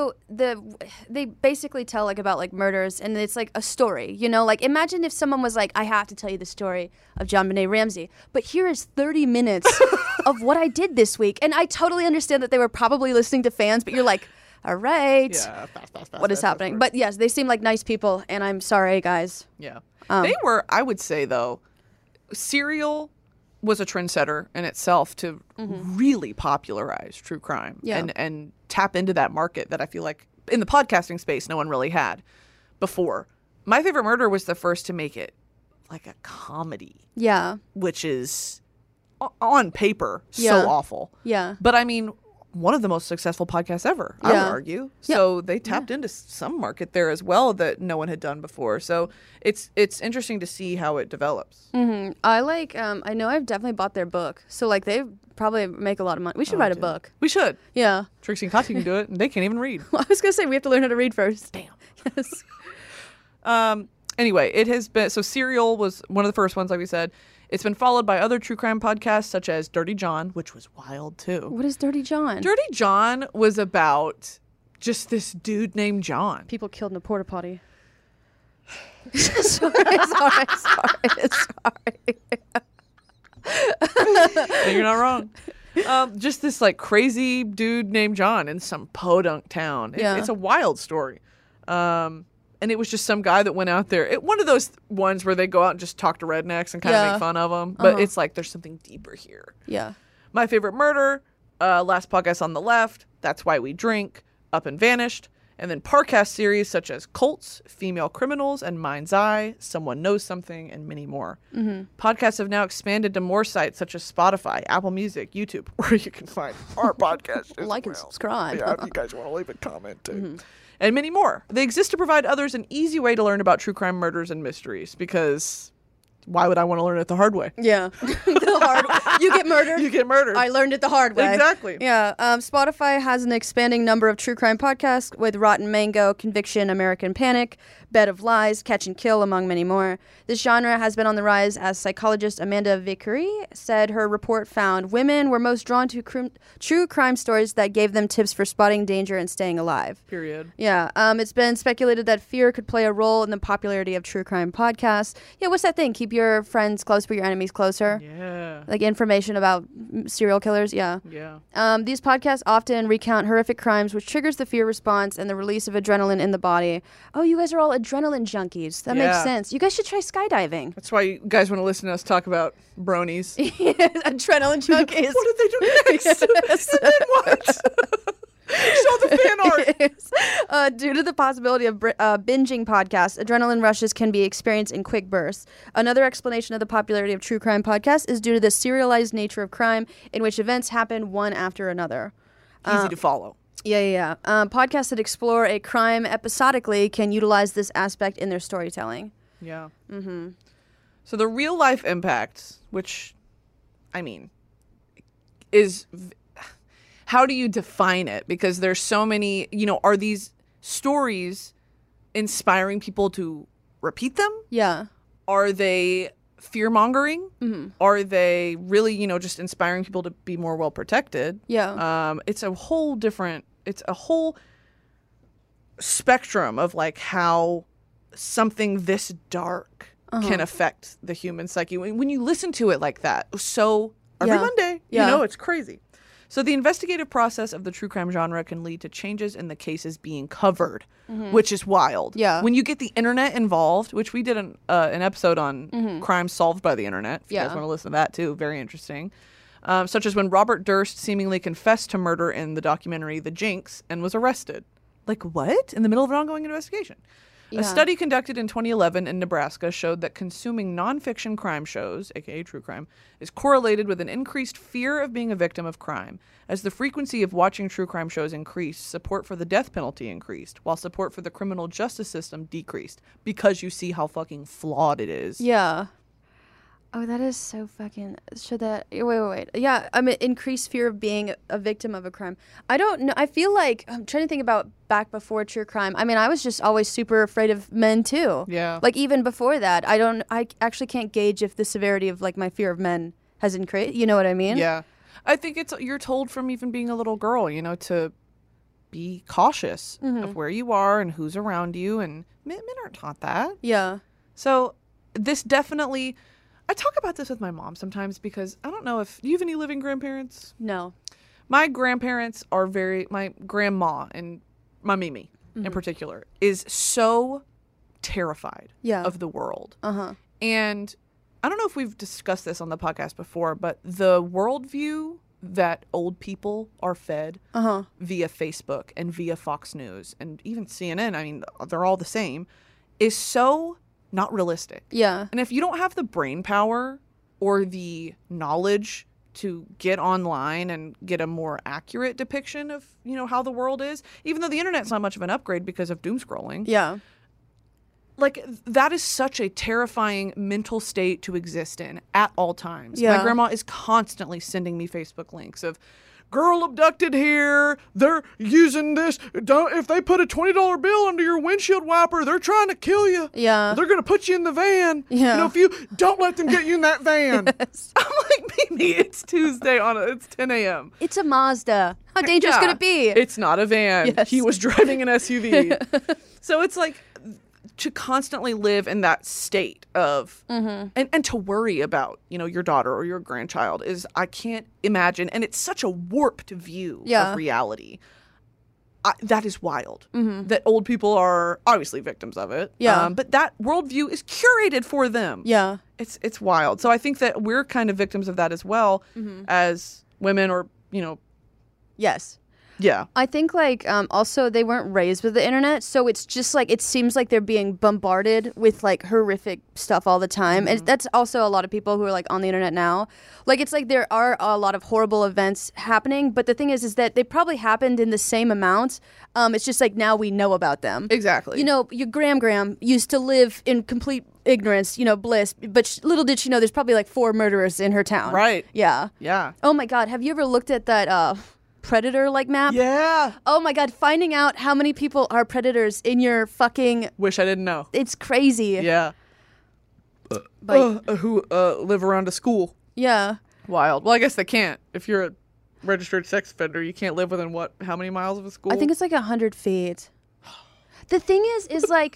they basically tell about murders, and it's like a story. Imagine if someone was like, I have to tell you the story of JonBenet Ramsey, but here is 30 minutes of what I did this week. And I totally understand that they were probably listening to fans, but you're like, all right, what is happening? But yes, they seem like nice people, and I'm sorry, guys. Yeah. They were, I would say, though, Serial was a trendsetter in itself to really popularize true crime and tap into that market that I feel like in the podcasting space no one really had before. My Favorite Murder was the first to make it like a comedy. Yeah. Which is, on paper, so awful. Yeah. But I mean, one of the most successful podcasts ever, I would argue. So they tapped into some market there as well that no one had done before. So it's interesting to see how it develops. Mm-hmm. I know I've definitely bought their book. So they probably make a lot of money. We should write a book. We should. Yeah. Trixie and Katya can do it, and they can't even read. Well, I was going to say, we have to learn how to read first. Damn. Yes. Anyway, it has been, so Serial was one of the first ones, like we said. It's been followed by other true crime podcasts such as Dirty John, which was wild too. What is Dirty John? Dirty John was about just this dude named John. People killed in a porta potty. sorry. No, you're not wrong. Just this crazy dude named John in some podunk town. It's a wild story. And it was just some guy that went out there. One of those ones where they go out and just talk to rednecks and kind of make fun of them. But it's like there's something deeper here. Yeah. My Favorite Murder, Last Podcast on the Left, That's Why We Drink, Up and Vanished. And then podcast series such as Cults, Female Criminals, and Mind's Eye, Someone Knows Something, and many more. Mm-hmm. Podcasts have now expanded to more sites such as Spotify, Apple Music, YouTube, where you can find our podcast. And subscribe. Yeah, if you guys want to leave a comment too. Mm-hmm. And many more. They exist to provide others an easy way to learn about true crime, murders, and mysteries, because why would I want to learn it the hard way? Yeah. The hard way. You get murdered. You get murdered. I learned it the hard way. Exactly. Yeah. Spotify has an expanding number of true crime podcasts with Rotten Mango, Conviction, American Panic, Bed of Lies, Catch and Kill, among many more. This genre has been on the rise as psychologist Amanda Vickery said her report found women were most drawn to true crime stories that gave them tips for spotting danger and staying alive. Period. Yeah. It's been speculated that fear could play a role in the popularity of true crime podcasts. Yeah, what's that thing? Keep keep your friends close but your enemies closer. Yeah. Like information about serial killers. Yeah. These podcasts often recount horrific crimes, which triggers the fear response and the release of adrenaline in the body. Oh, you guys are all adrenaline junkies. That makes sense. You guys should try skydiving. That's why you guys want to listen to us talk about bronies. Adrenaline junkies. What did they do next? Yes. And then what? Show the fan art. Due to the possibility of binging podcasts, adrenaline rushes can be experienced in quick bursts. Another explanation of the popularity of true crime podcasts is due to the serialized nature of crime, in which events happen one after another. Easy to follow. Yeah. Podcasts that explore a crime episodically can utilize this aspect in their storytelling. Yeah. Mm-hmm. So the real life impact, which, I mean, is... How do you define it? Because there's so many, are these stories inspiring people to repeat them? Yeah. Are they fear-mongering? Mm-hmm. Are they really, just inspiring people to be more well-protected? Yeah. It's a whole spectrum of like how something this dark can affect the human psyche. When you listen to it like that, so every Monday, it's crazy. So the investigative process of the true crime genre can lead to changes in the cases being covered, which is wild. Yeah. When you get the internet involved, which we did an episode on crimes solved by the internet. If you guys want to listen to that too, very interesting. Such as when Robert Durst seemingly confessed to murder in the documentary The Jinx and was arrested. Like what? In the middle of an ongoing investigation. Yeah. A study conducted in 2011 in Nebraska showed that consuming nonfiction crime shows, aka true crime, is correlated with an increased fear of being a victim of crime. As the frequency of watching true crime shows increased, support for the death penalty increased, while support for the criminal justice system decreased, because you see how fucking flawed it is. Yeah. Oh, that is so fucking... Wait. Yeah, I mean, increased fear of being a victim of a crime. I don't know. I feel like... I'm trying to think about back before true crime. I mean, I was just always super afraid of men, too. Yeah. Like, even before that, I actually can't gauge if the severity of, like, my fear of men has increased. You know what I mean? Yeah. I think you're told from even being a little girl, to be cautious of where you are and who's around you. And men aren't taught that. Yeah. So, this definitely... I talk about this with my mom sometimes because I don't know if... Do you have any living grandparents? No. My grandparents are my grandma and my Mimi in particular is so terrified of the world. Uh-huh. And I don't know if we've discussed this on the podcast before, but the worldview that old people are fed via Facebook and via Fox News and even CNN, I mean, they're all the same, is so... not realistic. Yeah. And if you don't have the brain power or the knowledge to get online and get a more accurate depiction of, how the world is, even though the internet's not much of an upgrade because of doom scrolling. Yeah. Like, that is such a terrifying mental state to exist in at all times. Yeah. My grandma is constantly sending me Facebook links of, girl abducted here. They're using this. If they put a $20 bill under your windshield wiper, they're trying to kill you. Yeah. They're going to put you in the van. Yeah. If you don't let them get you in that van. Yes. I'm like, Mimi, it's Tuesday it's 10 a.m. It's a Mazda. How dangerous could it be? It's not a van. Yes. He was driving an SUV. So it's like, to constantly live in that state of and to worry about your daughter or your grandchild is, I can't imagine, and it's such a warped view of reality. That is wild. That old people are obviously victims of it. But that worldview is curated for them. Yeah, it's wild. So I think that we're kind of victims of that as well as women, or Yes. Yeah. I think also they weren't raised with the internet, so it's just like it seems like they're being bombarded with like horrific stuff all the time. And that's also a lot of people who are like on the internet now. Like it's like there are a lot of horrible events happening, but the thing is that they probably happened in the same amount. It's just like now we know about them. Exactly. Your Gram used to live in complete ignorance, bliss, but little did she know there's probably like 4 murderers in her town. Right. Yeah. Yeah. Oh my God, have you ever looked at that predator map? Yeah. Oh my God, finding out how many people are predators in your fucking... Wish I didn't know. It's crazy. Yeah. Who live around a school. Yeah. Wild. Well, I guess they can't. If you're a registered sex offender, you can't live within how many miles of a school? I think it's like 100 feet. The thing is like,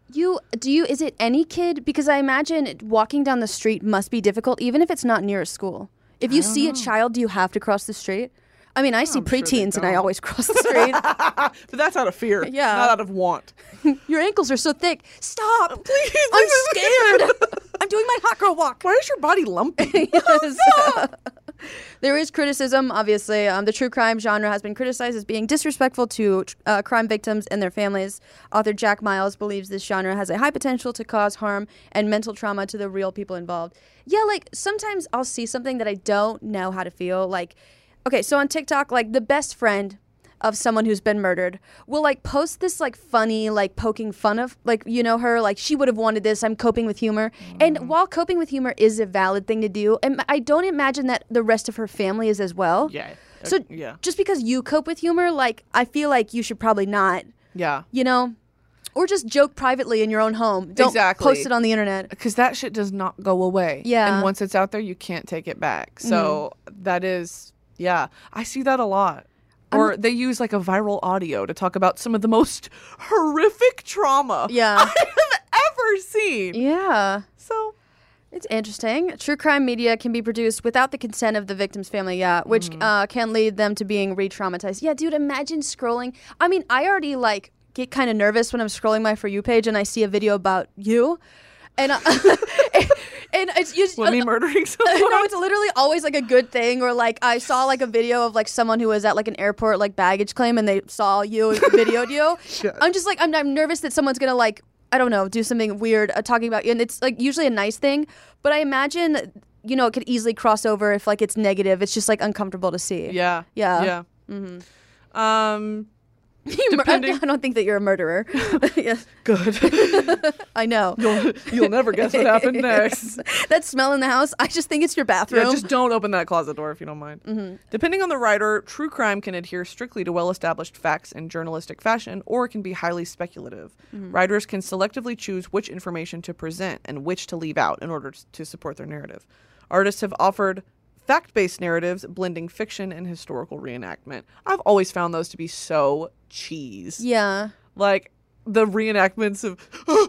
Is it any kid? Because I imagine walking down the street must be difficult, even if it's not near a school. If you see a child, do you have to cross the street? I mean, I see preteens and I always cross the street. But that's out of fear, not out of want. Your ankles are so thick. Stop! Please, I'm scared. I'm doing my hot girl walk. Why is your body lumpy? Yes. There is criticism, obviously. The true crime genre has been criticized as being disrespectful to crime victims and their families. Author Jack Miles believes this genre has a high potential to cause harm and mental trauma to the real people involved. Yeah, like, sometimes I'll see something that I don't know how to feel. Like, okay, so on TikTok, like, the best friend of someone who's been murdered will, like, post this, like, funny, like, poking fun of, like, you know, her, like, she would have wanted this, I'm coping with humor. And while coping with humor is a valid thing to do, and I don't imagine that the rest of her family is as well. Yeah. So just because you cope with humor, like, I feel like you should probably not. Yeah. You know? Or just joke privately in your own home. Don't post it on the internet. Because that shit does not go away. Yeah. And once it's out there, you can't take it back. So that is, I see that a lot. Or they use like a viral audio to talk about some of the most horrific trauma I have ever seen. Yeah. So it's interesting. True crime media can be produced without the consent of the victim's family, which can lead them to being re-traumatized. Yeah, dude, imagine scrolling. I mean, I already like get kind of nervous when I'm scrolling my For You page and I see a video about you. And and it's usually me murdering someone. No, it's literally always like a good thing. Or like I saw like a video of like someone who was at like an airport like baggage claim and they saw you and videoed you. Shit. I'm just like I'm nervous that someone's gonna like I don't know do something weird talking about you, and it's like usually a nice thing. But I imagine it could easily cross over if like it's negative. It's just like uncomfortable to see. Yeah. Mm-hmm. I don't think that you're a murderer. Yes. Good. I know. You'll never guess what happened next. That smell in the house, I just think it's your bathroom. Yeah, just don't open that closet door if you don't mind. Mm-hmm. Depending on the writer, true crime can adhere strictly to well-established facts in journalistic fashion, or it can be highly speculative. Mm-hmm. Writers can selectively choose which information to present and which to leave out in order to support their narrative. Artists have offered fact-based narratives blending fiction and historical reenactment. I've always found those to be so cheese. Yeah. Like the reenactments of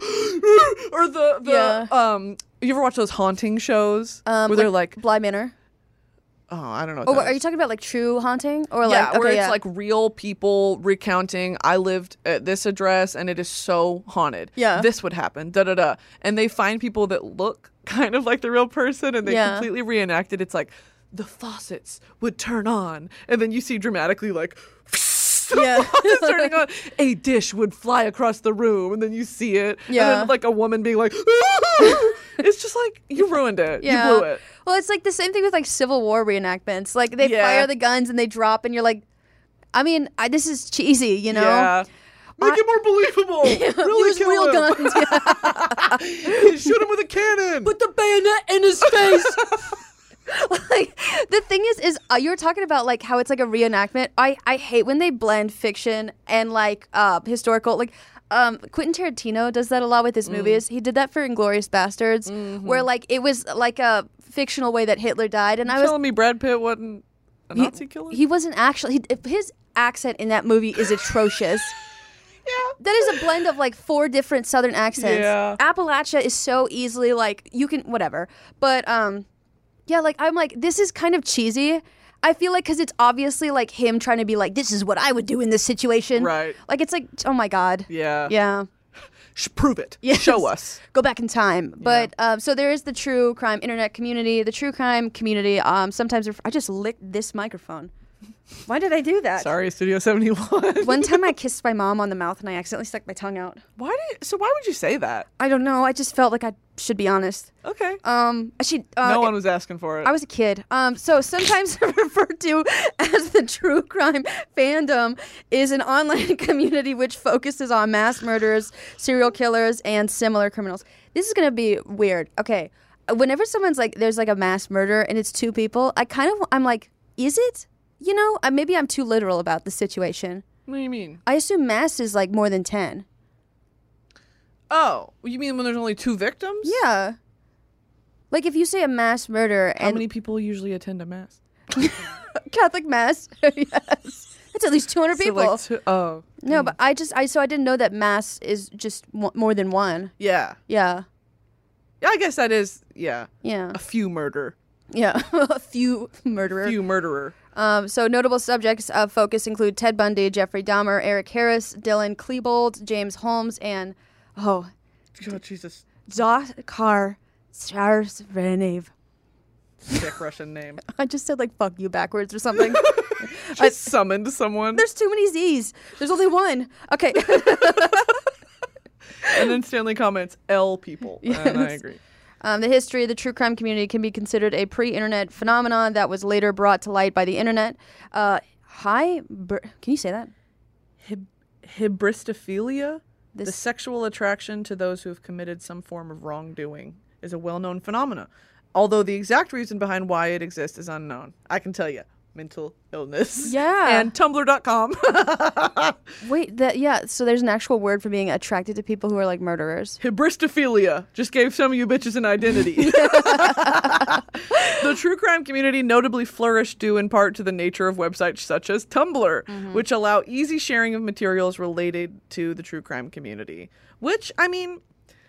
or the you ever watch those haunting shows where they're like Bly Manor? Oh, I don't know. Oh, are you talking about like true haunting or where it's like real people recounting, I lived at this address and it is so haunted. Yeah. This would happen. Da da da. And they find people that look kind of like the real person and they completely reenact it. It's like the faucets would turn on and then you see dramatically like faucets turning on. A dish would fly across the room and then you see it. Yeah. And then like a woman being like it's just like you ruined it. Yeah. You blew it. Well, it's like the same thing with like Civil War reenactments. Like they fire the guns and they drop and you're like, I mean, this is cheesy, you know? Yeah. Make it more believable. Really use real guns. Shoot him with a cannon. Put the bayonet in his face. Like the thing is you were talking about like how it's like a reenactment. I hate when they blend fiction and like historical. Like Quentin Tarantino does that a lot with his movies. He did that for Inglourious Bastards, where like it was like a fictional way that Hitler died. And I was telling me Brad Pitt wasn't a Nazi killer. He wasn't actually. His accent in that movie is atrocious. Yeah. That is a blend of like 4 different Southern accents. Yeah. Appalachia is so easily like you can whatever. But yeah, like I'm like this is kind of cheesy. I feel like because it's obviously like him trying to be like this is what I would do in this situation. Right. Like it's like oh my god. Yeah. Yeah. Prove it. Yes. Show us. Go back in time. But so there is the true crime internet community. The true crime community. Sometimes I just licked this microphone. Why did I do that? Sorry, Studio 71. One time I kissed my mom on the mouth and I accidentally stuck my tongue out. Why would you say that? I don't know. I just felt like I should be honest. Okay. No one was asking for it. I was a kid. So sometimes referred to as the true crime fandom is an online community which focuses on mass murderers, serial killers, and similar criminals. This is gonna be weird. Okay. Whenever someone's like, there's like a mass murder and it's 2 people, I'm like, is it? You know, maybe I'm too literal about the situation. What do you mean? I assume mass is like more than 10. Oh, you mean when there's only 2 victims? Yeah. Like if you say a mass murder and... How many people usually attend a mass? Catholic mass? Yes. That's at least 200 people. Oh. No, but I didn't know that mass is just more than one. Yeah. Yeah. Yeah, I guess that is, Yeah. a few murder. Yeah. A few murderer. Few murderer. So notable subjects of focus include Ted Bundy, Jeffrey Dahmer, Eric Harris, Dylan Klebold, James Holmes, and, Oh, Jesus. Dzhokhar Tsarnaev. Sick Russian name. I just said, like, fuck you backwards or something. I summoned someone. There's too many Z's. There's only one. Okay. And then Stanley comments, L people. Yes. And I agree. The history of the true crime community can be considered a pre-internet phenomenon that was later brought to light by the internet. Can you say that? Hybristophilia, the sexual attraction to those who have committed some form of wrongdoing, is a well-known phenomenon. Although the exact reason behind why it exists is unknown. I can tell you. Mental illness. Yeah. And Tumblr.com. Wait, so there's an actual word for being attracted to people who are like murderers. Hybristophilia. Just gave some of you bitches an identity. The true crime community notably flourished due in part to the nature of websites such as Tumblr, which allow easy sharing of materials related to the true crime community. Which, I mean,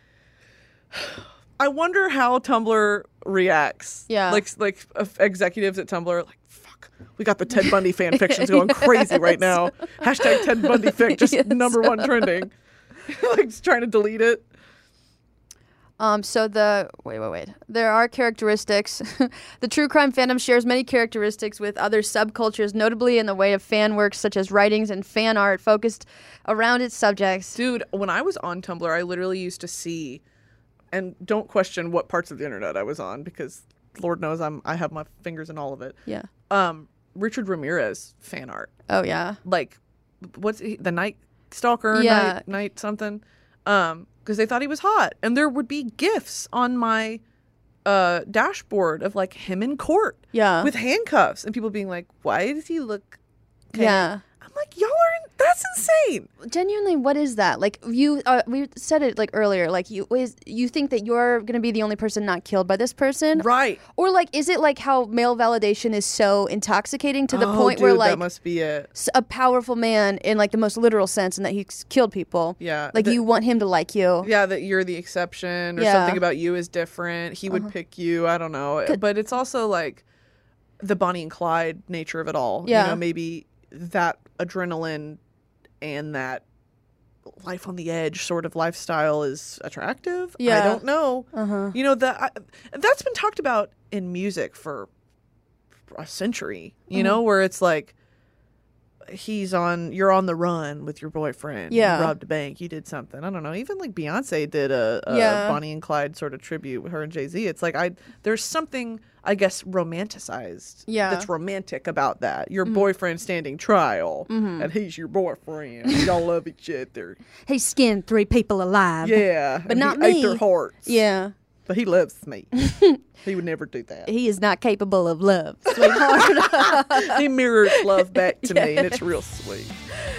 I wonder how Tumblr reacts. Yeah. Like executives at Tumblr are like, fuck, we got the Ted Bundy fan fictions going crazy right now. Hashtag Ted Bundy fic, just number one trending. Like, just trying to delete it. Wait. There are characteristics. The true crime fandom shares many characteristics with other subcultures, notably in the way of fan works such as writings and fan art focused around its subjects. Dude, when I was on Tumblr, I literally used to see, and don't question what parts of the internet I was on, because Lord knows I have my fingers in all of it. Yeah. Richard Ramirez fan art. Oh yeah. Like, what's he, the Night Stalker? Yeah. Night something. Because they thought he was hot, and there would be GIFs on my dashboard of like him in court. Yeah. With handcuffs, and people being like, "Why does he look?" Yeah. I'm like, y'all are. That's insane. Genuinely, what is that? Like we said it like earlier. Like you think that you're gonna be the only person not killed by this person, Right? Or like, is it like how male validation is so intoxicating to the point where like that must be it. A powerful man in like the most literal sense, and that he's killed people. Yeah. Like you want him to like you. Yeah, that you're the exception, or Yeah. something about you is different. He would pick you. I don't know. But it's also like the Bonnie and Clyde nature of it all. Yeah. You know, maybe that adrenaline and that life on the edge sort of lifestyle is attractive. Yeah. I don't know. You know, that's been talked about in music for a century, you know, where it's like you're on the run with your boyfriend. Yeah. You robbed a bank. You did something. I don't know. Even like Beyonce did a Bonnie and Clyde sort of tribute with her and Jay-Z. It's like there's something, I guess, romanticized. Yeah. That's romantic about that. Your boyfriend standing trial, and he's your boyfriend. Y'all love each other. He skinned 3 people alive. Yeah. But and not he me. ate their hearts. Yeah. But he loves me. He would never do that. He is not capable of love, sweetheart. He mirrors love back to me, and it's real sweet.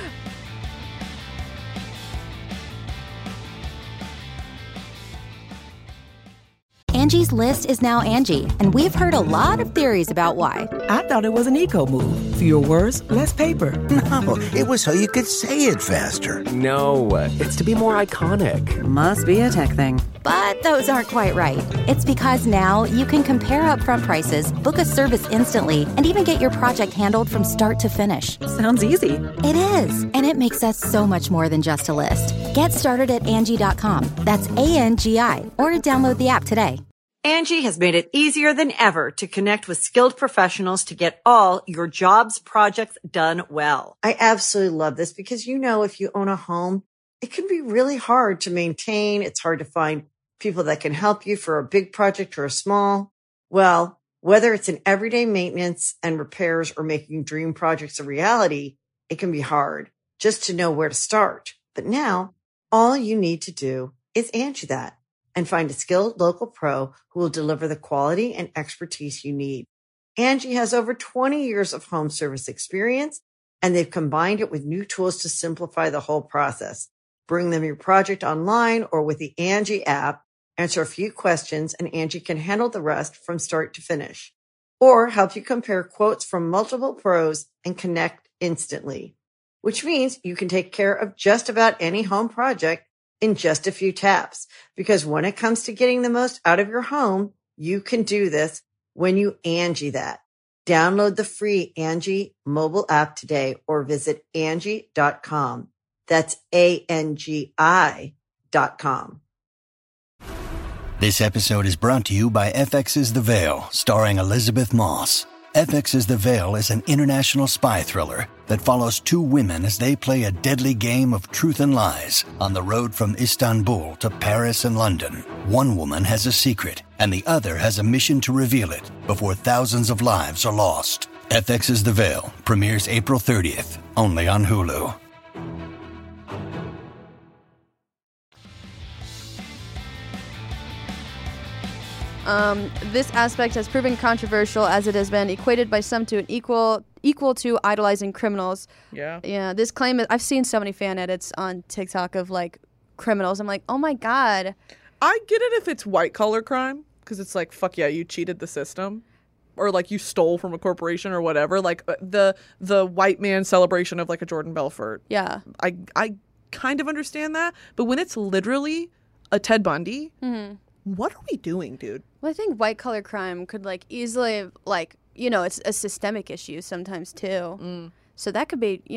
Angie's List is now Angie, and we've heard a lot of theories about why. I thought it was an eco move. Fewer words, less paper. No, it was so you could say it faster. No, it's to be more iconic. Must be a tech thing. But those aren't quite right. It's because now you can compare upfront prices, book a service instantly, and even get your project handled from start to finish. Sounds easy. It is, and it makes us so much more than just a list. Get started at Angie.com. That's ANGI, or download the app today. Angie has made it easier than ever to connect with skilled professionals to get all your jobs projects done well. I absolutely love this because, you know, if you own a home, it can be really hard to maintain. It's hard to find people that can help you for a big project or a small. Well, whether it's in everyday maintenance and repairs or making dream projects a reality, it can be hard just to know where to start. But now all you need to do is Angie that and find a skilled local pro who will deliver the quality and expertise you need. Angie has over 20 years of home service experience, and they've combined it with new tools to simplify the whole process. Bring them your project online or with the Angie app, answer a few questions, and Angie can handle the rest from start to finish. or help you compare quotes from multiple pros and connect instantly. Which means you can take care of just about any home project in just a few taps. Because when it comes to getting the most out of your home, you can do this when you Angie that. Download the free Angie mobile app today or visit Angie.com. That's ANGI.com. This episode is brought to you by FX's The Veil, starring Elizabeth Moss. FX's The Veil is an international spy thriller that follows two women as they play a deadly game of truth and lies on the road from Istanbul to Paris and London. One woman has a secret, and the other has a mission to reveal it before thousands of lives are lost. FX's The Veil premieres April 30th, only on Hulu. This aspect has proven controversial as it has been equated by some to an equal to idolizing criminals. Yeah. This claim, I've seen so many fan edits on TikTok of like criminals. I'm like, oh my god. I get it if it's white collar crime because it's like, fuck yeah, you cheated the system, or like you stole from a corporation or whatever. Like the white man celebration of like a Jordan Belfort. Yeah. I kind of understand that, but when it's literally a Ted Bundy. Mm-hmm. What are we doing, dude? Well, I think white collar crime could like easily it's a systemic issue sometimes too. So that could be,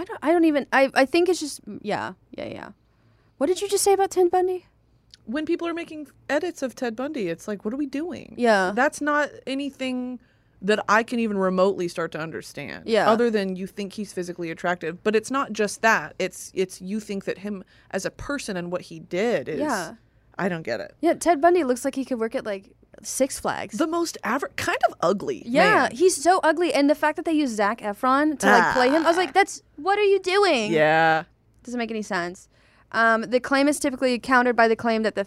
I think it's just yeah. What did you just say about Ted Bundy? When people are making edits of Ted Bundy, it's like, what are we doing? Yeah. That's not anything that I can even remotely start to understand. Yeah. Other than you think he's physically attractive. But it's not just that. It's you think that him as a person and what he did is... Yeah. I don't get it. Yeah, Ted Bundy looks like he could work at like Six Flags. The most kind of ugly. Yeah, man. He's so ugly, and the fact that they use Zac Efron to like play him, I was like, what are you doing? Yeah, doesn't make any sense. The claim is typically countered by the claim that the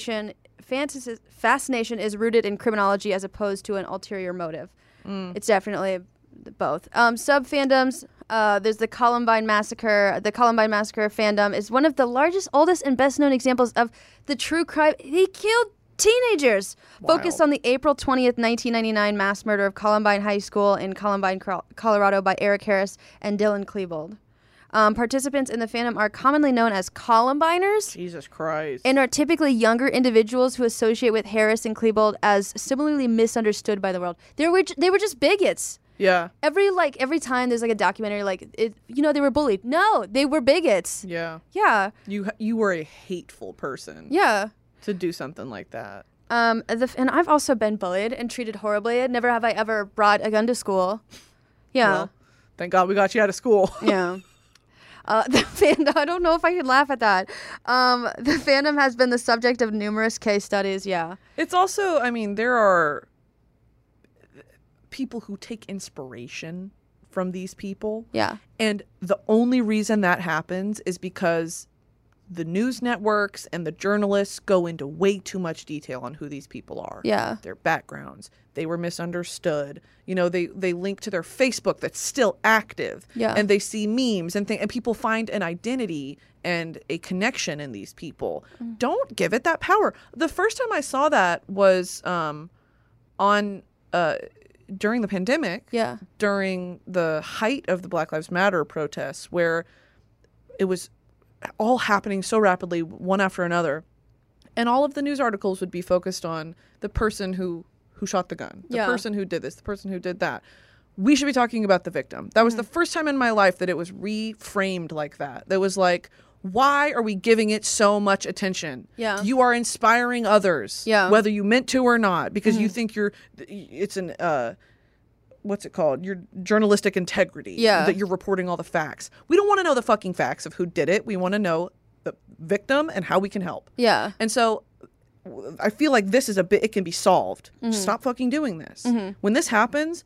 fascination is rooted in criminology as opposed to an ulterior motive. It's definitely both. Sub-fandoms, there's the Columbine Massacre. The Columbine Massacre fandom is one of the largest, oldest, and best-known examples of the true crime. He killed teenagers. Wow. Focused on the April 20th, 1999 mass murder of Columbine High School in Columbine, Colorado by Eric Harris and Dylan Klebold. Participants in the fandom are commonly known as Columbiners. Jesus Christ. And are typically younger individuals who associate with Harris and Klebold as similarly misunderstood by the world. They were just bigots. Yeah. Every time there's like a documentary they were bullied. No, they were bigots. Yeah. Yeah. You were a hateful person. Yeah. To do something like that. And I've also been bullied and treated horribly. Never have I ever brought a gun to school. Yeah. Well, thank God we got you out of school. Yeah. The fandom, I don't know if I can laugh at that. The fandom has been the subject of numerous case studies. Yeah. It's also, there are people who take inspiration from these people. Yeah. And the only reason that happens is because the news networks and the journalists go into way too much detail on who these people are. Yeah. Their backgrounds. They were misunderstood. They link to their Facebook that's still active. Yeah. And they see memes and people find an identity and a connection in these people. Don't give it that power. The first time I saw that was during the pandemic. Yeah. During the height of the Black Lives Matter protests, where it was all happening so rapidly, one after another, and all of the news articles would be focused on the person who shot the gun, the person who did this, the person who did that. We should be talking about the victim. That was the first time in my life that it was reframed like that. That was like, why are we giving it so much attention? Yeah. You are inspiring others, whether you meant to or not, because you think it's an what's it called? Your journalistic integrity. Yeah. That you're reporting all the facts. We don't want to know the fucking facts of who did it. We want to know the victim and how we can help. Yeah. And so I feel like this is it can be solved. Stop fucking doing this. When this happens,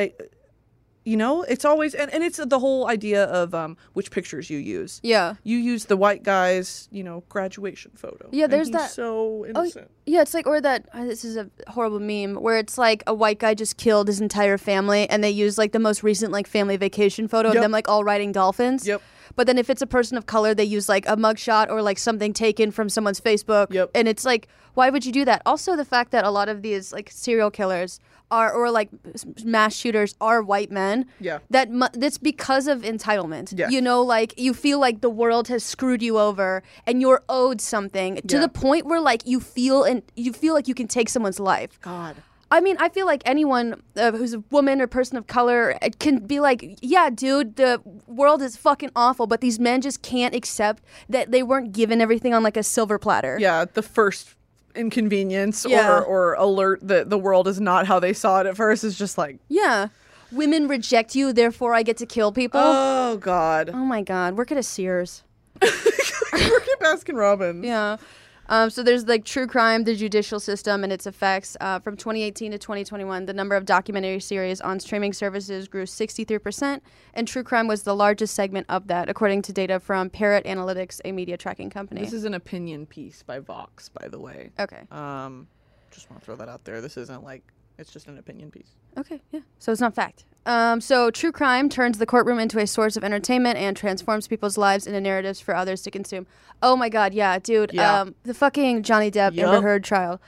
it's always, and it's the whole idea of which pictures you use. Yeah. You use the white guy's, graduation photo. Yeah, there's and he's that. So innocent. Oh, yeah, it's like, or that, this is a horrible meme, where it's like a white guy just killed his entire family, and they use like the most recent like family vacation photo of them like all riding dolphins. Yep. But then if it's a person of color, they use like a mugshot or like something taken from someone's Facebook. Yep. And it's like, why would you do that? Also, the fact that a lot of these like serial killers or like mass shooters are white men. Yeah. That's because of entitlement. Yeah. You know, like you feel like the world has screwed you over and you're owed something to the point where like you feel like you can take someone's life. God. I mean, I feel like anyone who's a woman or person of color can be like, yeah, dude, the world is fucking awful, but these men just can't accept that they weren't given everything on like a silver platter. Yeah, the first inconvenience or alert that the world is not how they saw it at first is just like... Yeah. Women reject you, therefore I get to kill people. Oh, God. Oh, my God. Work at a Sears. Work at Baskin Robbins. Yeah. So there's like true crime, the judicial system, and its effects. From 2018 to 2021, the number of documentary series on streaming services grew 63%, and true crime was the largest segment of that, according to data from Parrot Analytics, a media tracking company. This is an opinion piece by Vox, by the way. Okay. Just want to throw that out there. This isn't like, it's just an opinion piece. Okay, yeah. So it's not fact. So true crime turns the courtroom into a source of entertainment and transforms people's lives into narratives for others to consume. Oh my God, yeah, dude. Yeah. The fucking Johnny Depp Amber Heard trial.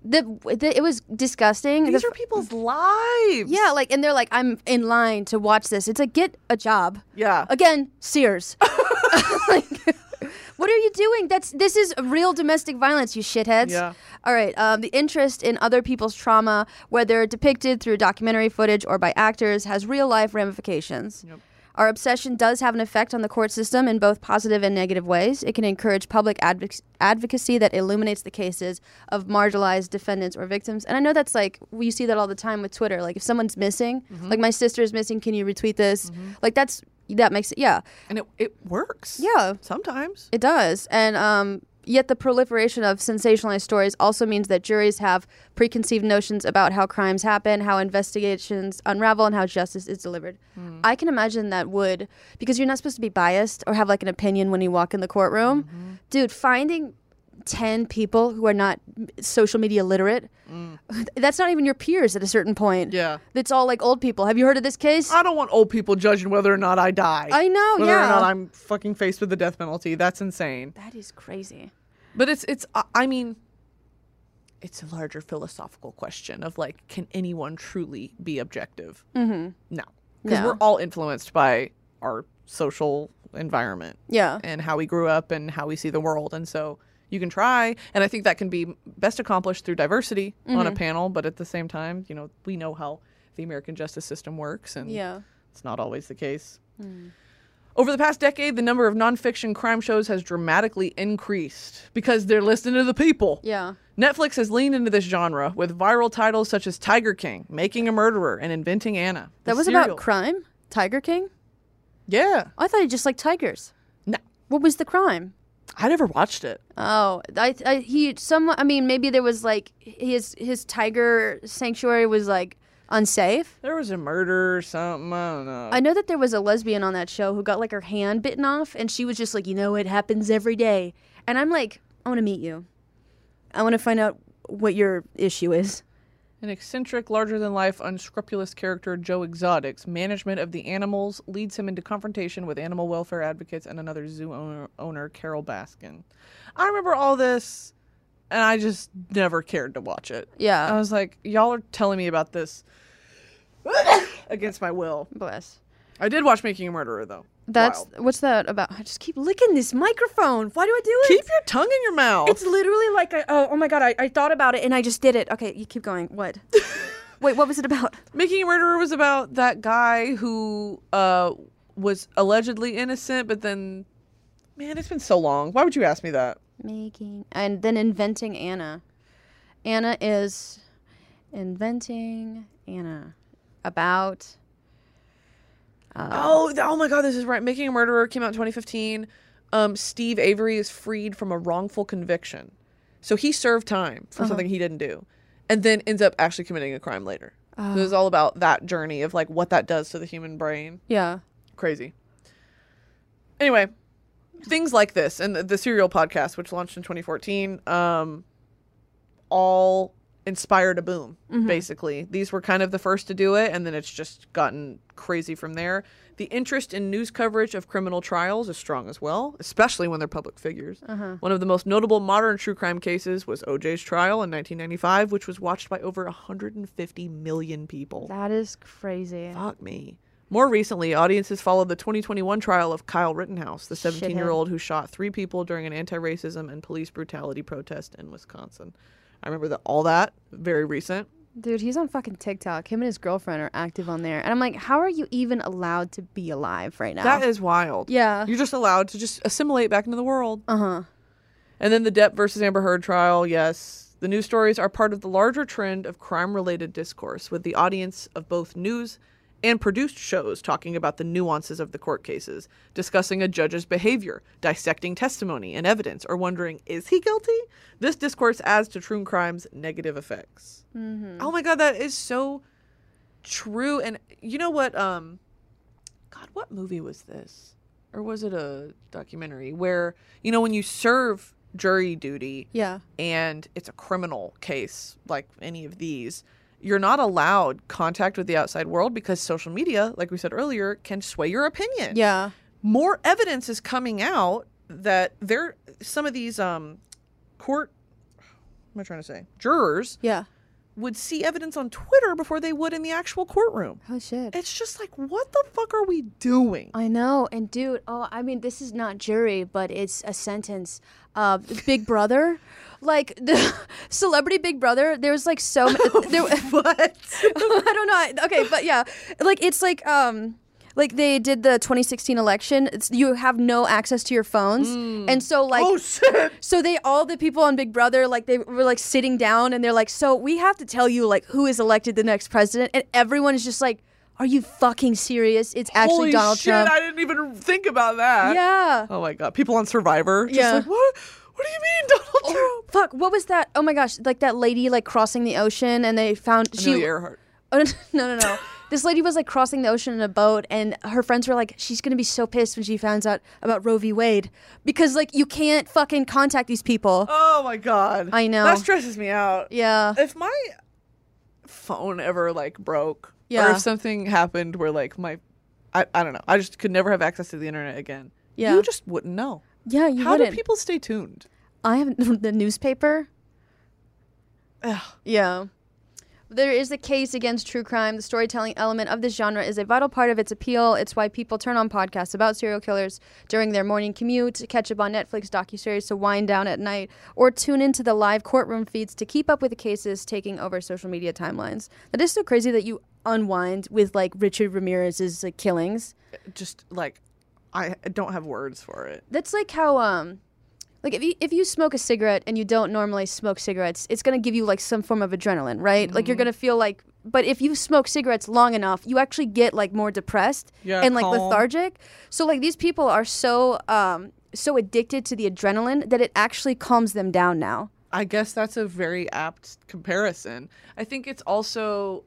It was disgusting. These are people's lives. Yeah, like, and they're like, I'm in line to watch this. It's like, get a job. Yeah. Again, Sears. Like, what are you doing? This is real domestic violence, you shitheads. Yeah. All right. The interest in other people's trauma, whether depicted through documentary footage or by actors, has real life ramifications. Yep. Our obsession does have an effect on the court system in both positive and negative ways. It can encourage public advocacy that illuminates the cases of marginalized defendants or victims. And I know that's like, you see that all the time with Twitter. Like if someone's missing, like my sister is missing, can you retweet this? Like that makes it, yeah. And it works. Yeah. Sometimes. It does. And yet the proliferation of sensationalized stories also means that juries have preconceived notions about how crimes happen, how investigations unravel, and how justice is delivered. I can imagine that would, because you're not supposed to be biased or have like an opinion when you walk in the courtroom. Dude, finding 10 people who are not social media literate, that's not even your peers at a certain point. Yeah. It's all like old people. Have you heard of this case? I don't want old people judging whether or not I die. I know, whether yeah. or not I'm fucking faced with the death penalty. That's insane. That is crazy. But I mean, it's a larger philosophical question of like, can anyone truly be objective? No. Because we're all influenced by our social environment. Yeah. And how we grew up and how we see the world. And so you can try. And I think that can be best accomplished through diversity on a panel. But at the same time, you know, we know how the American justice system works. And it's not always the case. Over the past decade, the number of nonfiction crime shows has dramatically increased because they're listening to the people. Yeah. Netflix has leaned into this genre with viral titles such as Tiger King, Making a Murderer, and Inventing Anna. That was about crime? Tiger King? Yeah. I thought he just liked tigers. No. What was the crime? I never watched it. Oh, maybe there was like his tiger sanctuary was like unsafe. There was a murder or something. I don't know. I know that there was a lesbian on that show who got like her hand bitten off, and she was just like, it happens every day. And I'm like, I want to meet you. I want to find out what your issue is. An eccentric, larger-than-life, unscrupulous character, Joe Exotic's management of the animals leads him into confrontation with animal welfare advocates and another zoo owner, Carol Baskin. I remember all this, and I just never cared to watch it. Yeah. I was like, y'all are telling me about this against my will. Bless. I did watch Making a Murderer, though. What's that about? I just keep licking this microphone. Why do I do it? Keep your tongue in your mouth. It's literally like, oh my God, I thought about it and I just did it. Okay, you keep going. What? Wait, what was it about? Making a Murderer was about that guy who was allegedly innocent, but then, man, it's been so long. Why would you ask me that? And then Inventing Anna. Anna is Inventing Anna. About... Oh my God, this is right. Making a Murderer came out in 2015. Steve Avery is freed from a wrongful conviction. So he served time for something he didn't do and then ends up actually committing a crime later. So it's all about that journey of like what that does to the human brain. Yeah. Crazy. Anyway, things like this and the Serial podcast, which launched in 2014, all inspired a boom, basically. These were kind of the first to do it, and then it's just gotten crazy from there. The interest in news coverage of criminal trials is strong as well, especially when they're public figures. One of the most notable modern true crime cases was O.J.'s trial in 1995, which was watched by over 150 million people. That is crazy. Fuck me. More recently, audiences followed the 2021 trial of Kyle Rittenhouse, the 17-year-old who shot 3 people during an anti-racism and police brutality protest in Wisconsin. I remember all that, very recent. Dude, he's on fucking TikTok. Him and his girlfriend are active on there. And I'm like, how are you even allowed to be alive right now? That is wild. Yeah. You're just allowed to just assimilate back into the world. And then the Depp versus Amber Heard trial, yes. The news stories are part of the larger trend of crime-related discourse, with the audience of both news and produced shows talking about the nuances of the court cases, discussing a judge's behavior, dissecting testimony and evidence, or wondering, is he guilty? This discourse adds to true crime's negative effects. Oh my God, that is so true. And you know what? God, what movie was this? Or was it a documentary where, you know, when you serve jury duty and it's a criminal case like any of these, you're not allowed contact with the outside world because social media, like we said earlier, can sway your opinion. Yeah. More evidence is coming out that some of these jurors would see evidence on Twitter before they would in the actual courtroom. Oh, shit. It's just like, what the fuck are we doing? I know. And dude, I mean, this is not jury, but it's a sentence. Big Brother, like the Celebrity Big Brother, there's like so many. What? I don't know. Okay, but yeah, like it's like they did the 2016 election. You have no access to your phones, and so like, oh shit. So all the people on Big Brother, like they were like sitting down, and they're like, so we have to tell you like who is elected the next president, and everyone is just like, are you fucking serious? It's actually Holy Donald shit, Trump. I didn't even think about that. Yeah. Oh my God. People on Survivor. Just like, what? What do you mean, Donald Trump? Fuck, what was that? Oh my gosh, like that lady like crossing the ocean and they found Amelia Earhart. Oh, no. This lady was like crossing the ocean in a boat, and her friends were like, she's gonna be so pissed when she finds out about Roe v. Wade, because like you can't fucking contact these people. Oh my God. I know. That stresses me out. Yeah. If my phone ever like broke, or if something happened where like I don't know, I just could never have access to the internet again. Yeah. You just wouldn't know. Yeah, you How wouldn't. do people stay tuned? I have the newspaper. Ugh. Yeah. There is a case against true crime. The storytelling element of this genre is a vital part of its appeal. It's why people turn on podcasts about serial killers during their morning commute, catch up on Netflix docuseries to wind down at night, or tune into the live courtroom feeds to keep up with the cases taking over social media timelines. That is so crazy that you unwind with like Richard Ramirez's like killings. Just like, I don't have words for it. That's like how like if you smoke a cigarette and you don't normally smoke cigarettes, it's going to give you like some form of adrenaline, right? Like you're going to feel like, but if you smoke cigarettes long enough, you actually get like more depressed and like lethargic. So like these people are so addicted to the adrenaline that it actually calms them down now. I guess that's a very apt comparison. I think it's also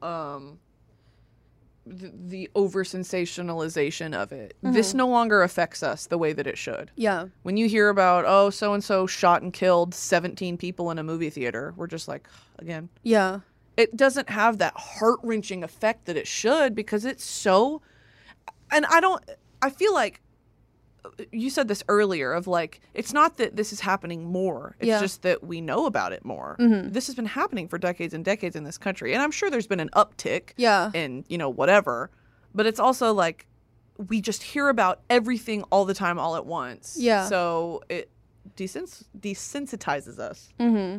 the over sensationalization of it. This no longer affects us the way that it should. Yeah. When you hear about, oh, so and so shot and killed 17 people in a movie theater, we're just like, again. Yeah. It doesn't have that heart-wrenching effect that it should, because it's so, and I feel like you said this earlier of like, it's not that this is happening more. It's just that we know about it more. This has been happening for decades and decades in this country. And I'm sure there's been an uptick in, whatever. But it's also like, we just hear about everything all the time, all at once. Yeah. So it desensitizes us.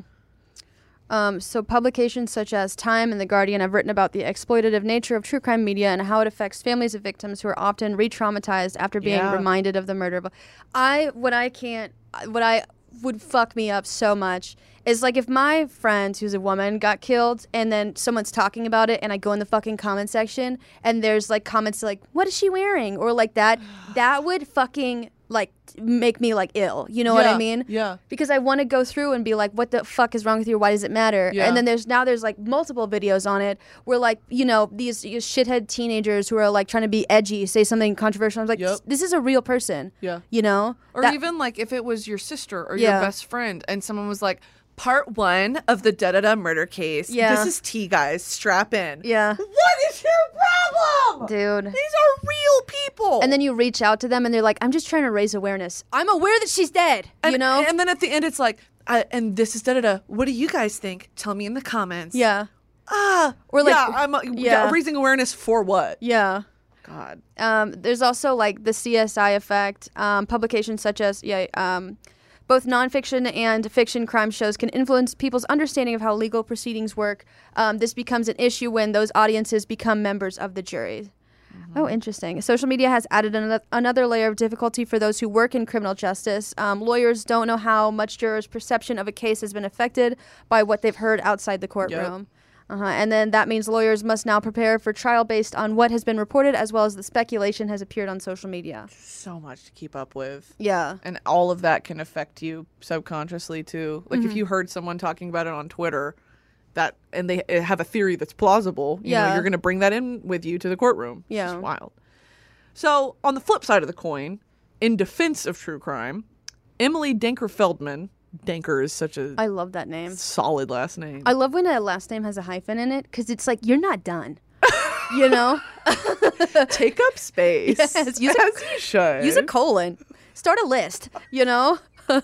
So publications such as Time and The Guardian have written about the exploitative nature of true crime media and how it affects families of victims who are often re-traumatized after being reminded of the murder. What would fuck me up so much is like if my friend who's a woman got killed and then someone's talking about it and I go in the fucking comment section and there's like comments like, what is she wearing? Or like that would fucking like make me like ill. You know what I mean? Yeah. Because I want to go through and be like, what the fuck is wrong with you? Why does it matter? Yeah. And then there's like multiple videos on it where like, these shithead teenagers who are like trying to be edgy, say something controversial. I was like, this is a real person. Yeah. You know? Or even like if it was your sister or your best friend and someone was like, Part 1 of the da-da-da murder case. Yeah. This is tea, guys. Strap in. Yeah. What is your problem? Dude. These are real people. And then you reach out to them and they're like, I'm just trying to raise awareness. I'm aware that she's dead, and, you know? And then at the end, it's like, and this is da-da-da. What do you guys think? Tell me in the comments. Yeah. Or like, I'm raising awareness for what? Yeah. God. There's also like the CSI effect. Publications such as both nonfiction and fiction crime shows can influence people's understanding of how legal proceedings work. This becomes an issue when those audiences become members of the jury. Mm-hmm. Oh, interesting. Social media has added another layer of difficulty for those who work in criminal justice. Lawyers don't know how much jurors' perception of a case has been affected by what they've heard outside the courtroom. Yep. And then that means lawyers must now prepare for trial based on what has been reported as well as the speculation has appeared on social media. So much to keep up with. Yeah. And all of that can affect you subconsciously too. Like if you heard someone talking about it on Twitter and they have a theory that's plausible, you know, you're going to bring that in with you to the courtroom. Yeah. It's just wild. So on the flip side of the coin, in defense of true crime, Emily Denker-Feldman, Denker is such a I love that name. Solid last name. I love when a last name has a hyphen in it because it's like you're not done. You know? Take up space. Yes, as you should. Use a colon. Start a list, you know?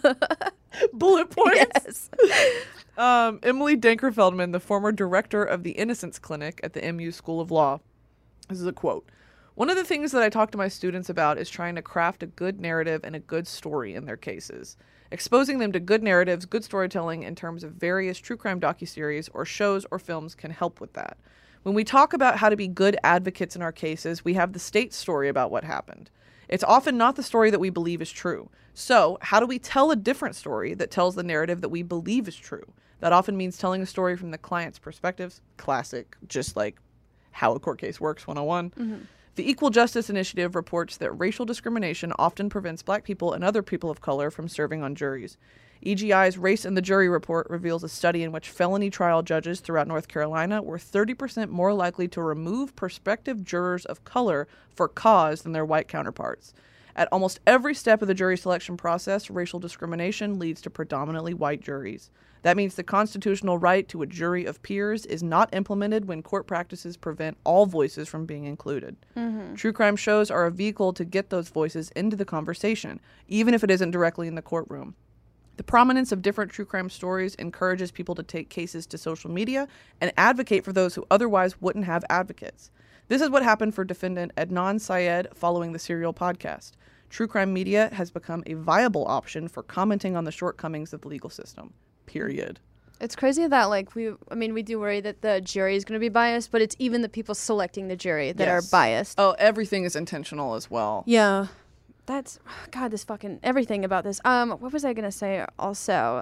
Bullet points. Yes. Emily Denker-Feldman, the former director of the Innocence Clinic at the MU School of Law. This is a quote. One of the things that I talk to my students about is trying to craft a good narrative and a good story in their cases. Exposing them to good narratives, good storytelling in terms of various true crime docuseries or shows or films can help with that. When we talk about how to be good advocates in our cases, we have the state's story about what happened. It's often not the story that we believe is true. So, how do we tell a different story that tells the narrative that we believe is true? That often means telling a story from the client's perspectives. Classic, just like how a court case works 101. Mm-hmm. The Equal Justice Initiative reports that racial discrimination often prevents Black people and other people of color from serving on juries. EGI's Race in the Jury report reveals a study in which felony trial judges throughout North Carolina were 30% more likely to remove prospective jurors of color for cause than their white counterparts. At almost every step of the jury selection process, racial discrimination leads to predominantly white juries. That means the constitutional right to a jury of peers is not implemented when court practices prevent all voices from being included. Mm-hmm. True crime shows are a vehicle to get those voices into the conversation, even if it isn't directly in the courtroom. The prominence of different true crime stories encourages people to take cases to social media and advocate for those who otherwise wouldn't have advocates. This is what happened for defendant Adnan Syed following the Serial podcast. True crime media has become a viable option for commenting on the shortcomings of the legal system. Period. It's crazy that, like, we do worry that the jury is going to be biased, but it's even the people selecting the jury that are biased. Oh, everything is intentional as well. Yeah. That's, God, this fucking, everything about this. What was I going to say also?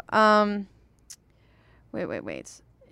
Wait.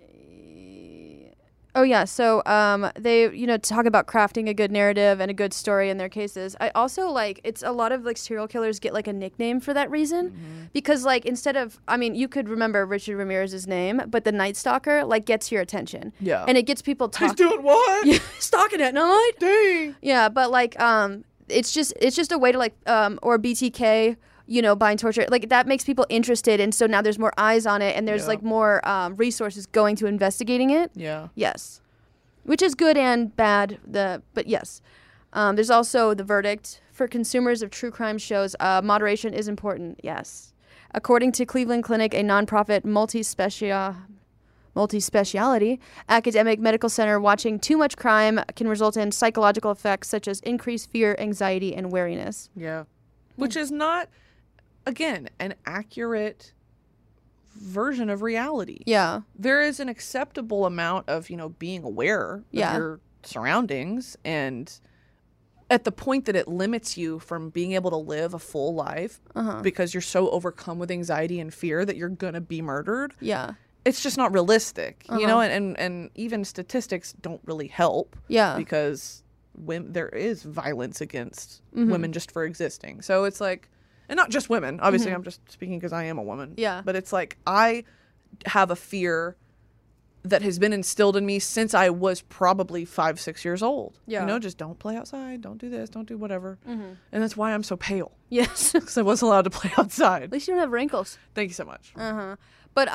Oh, yeah. So they, talk about crafting a good narrative and a good story in their cases. I also, it's a lot of, serial killers get, a nickname for that reason. Mm-hmm. Because, instead of, you could remember Richard Ramirez's name, but the Night Stalker, gets your attention. Yeah. And it gets people talking. He's doing what? Yeah, stalking at night? Dang. Yeah, but, it's just a way to, or BTK, buying torture, that makes people interested, and so now there's more eyes on it, and there's more resources going to investigating it. Yeah. Yes, which is good and bad. But yes, there's also the verdict for consumers of true crime shows. Moderation is important. Yes, according to Cleveland Clinic, a nonprofit multi-speciality academic medical center, watching too much crime can result in psychological effects such as increased fear, anxiety, and wariness. Yeah, which is not, again, an accurate version of reality. Yeah. There is an acceptable amount of, being aware of your surroundings, and at the point that it limits you from being able to live a full life because you're so overcome with anxiety and fear that you're going to be murdered. Yeah. It's just not realistic, and even statistics don't really help. Yeah. Because there is violence against women just for existing. So it's and not just women. Obviously, I'm just speaking because I am a woman. Yeah. But it's I have a fear that has been instilled in me since I was probably 5-6 years old. Yeah. You know, just don't play outside, don't do this, don't do whatever. And that's why I'm so pale. Yes. Because I wasn't allowed to play outside. At least you don't have wrinkles. Thank you so much. But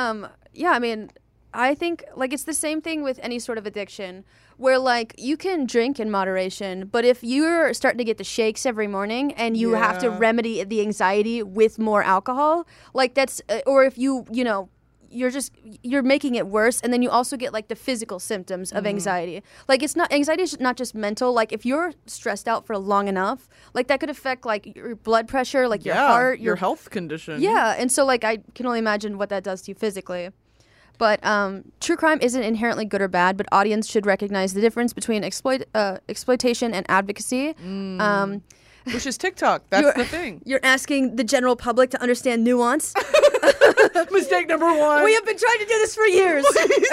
I think like it's the same thing with any sort of addiction where like you can drink in moderation, but if you're starting to get the shakes every morning and you have to remedy the anxiety with more alcohol, like that's, or if you're making it worse, and then you also get like the physical symptoms of anxiety. Like anxiety is not just mental. Like if you're stressed out for long enough, like that could affect like your blood pressure, like your heart, your health condition. Yeah, and so like I can only imagine what that does to you physically. But true crime isn't inherently good or bad, but audience should recognize the difference between exploitation and advocacy. Which is TikTok. That's the thing. You're asking the general public to understand nuance. Mistake number one. We have been trying to do this for years.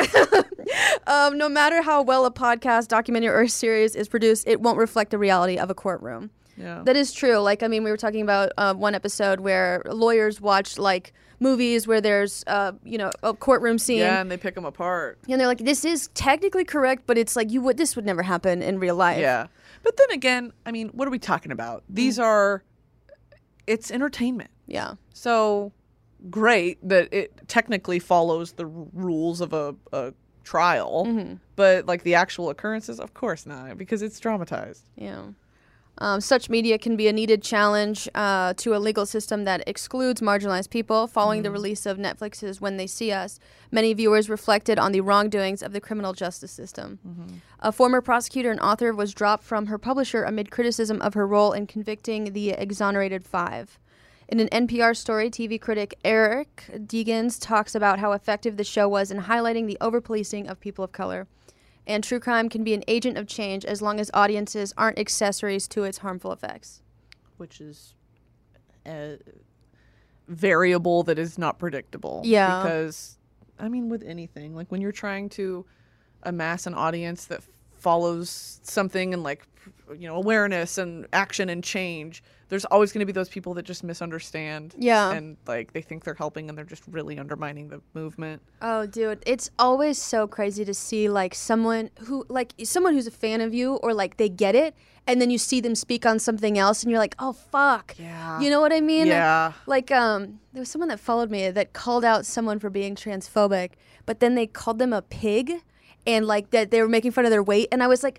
No matter how well a podcast, documentary, or series is produced, it won't reflect the reality of a courtroom. Yeah. That is true. Like, I mean, we were talking about one episode where lawyers watch, like, movies where there's, a courtroom scene. Yeah, and they pick them apart. And they're like, this is technically correct, but it's like, this would never happen in real life. Yeah. But then again, I mean, what are we talking about? It's entertainment. Yeah. So great that it technically follows the rules of a trial, but like the actual occurrences, of course not, because it's dramatized. Yeah. Such media can be a needed challenge to a legal system that excludes marginalized people. Following the release of Netflix's When They See Us, many viewers reflected on the wrongdoings of the criminal justice system. A former prosecutor and author was dropped from her publisher amid criticism of her role in convicting the exonerated 5. In an NPR story, TV critic Eric Degens talks about how effective the show was in highlighting the over-policing of people of color. And true crime can be an agent of change as long as audiences aren't accessories to its harmful effects. Which is a variable that is not predictable. Yeah. Because, I mean, with anything, like when you're trying to amass an audience that follows something and like, awareness and action and change, there's always going to be those people that just misunderstand. Yeah. And like they think they're helping and they're just really undermining the movement. Oh, dude, it's always so crazy to see like someone who's a fan of you, or like they get it, and then you see them speak on something else and you're like, oh fuck. Yeah. You know what I mean? Yeah. Like there was someone that followed me that called out someone for being transphobic, but then they called them a pig, and like that they were making fun of their weight, and I was like,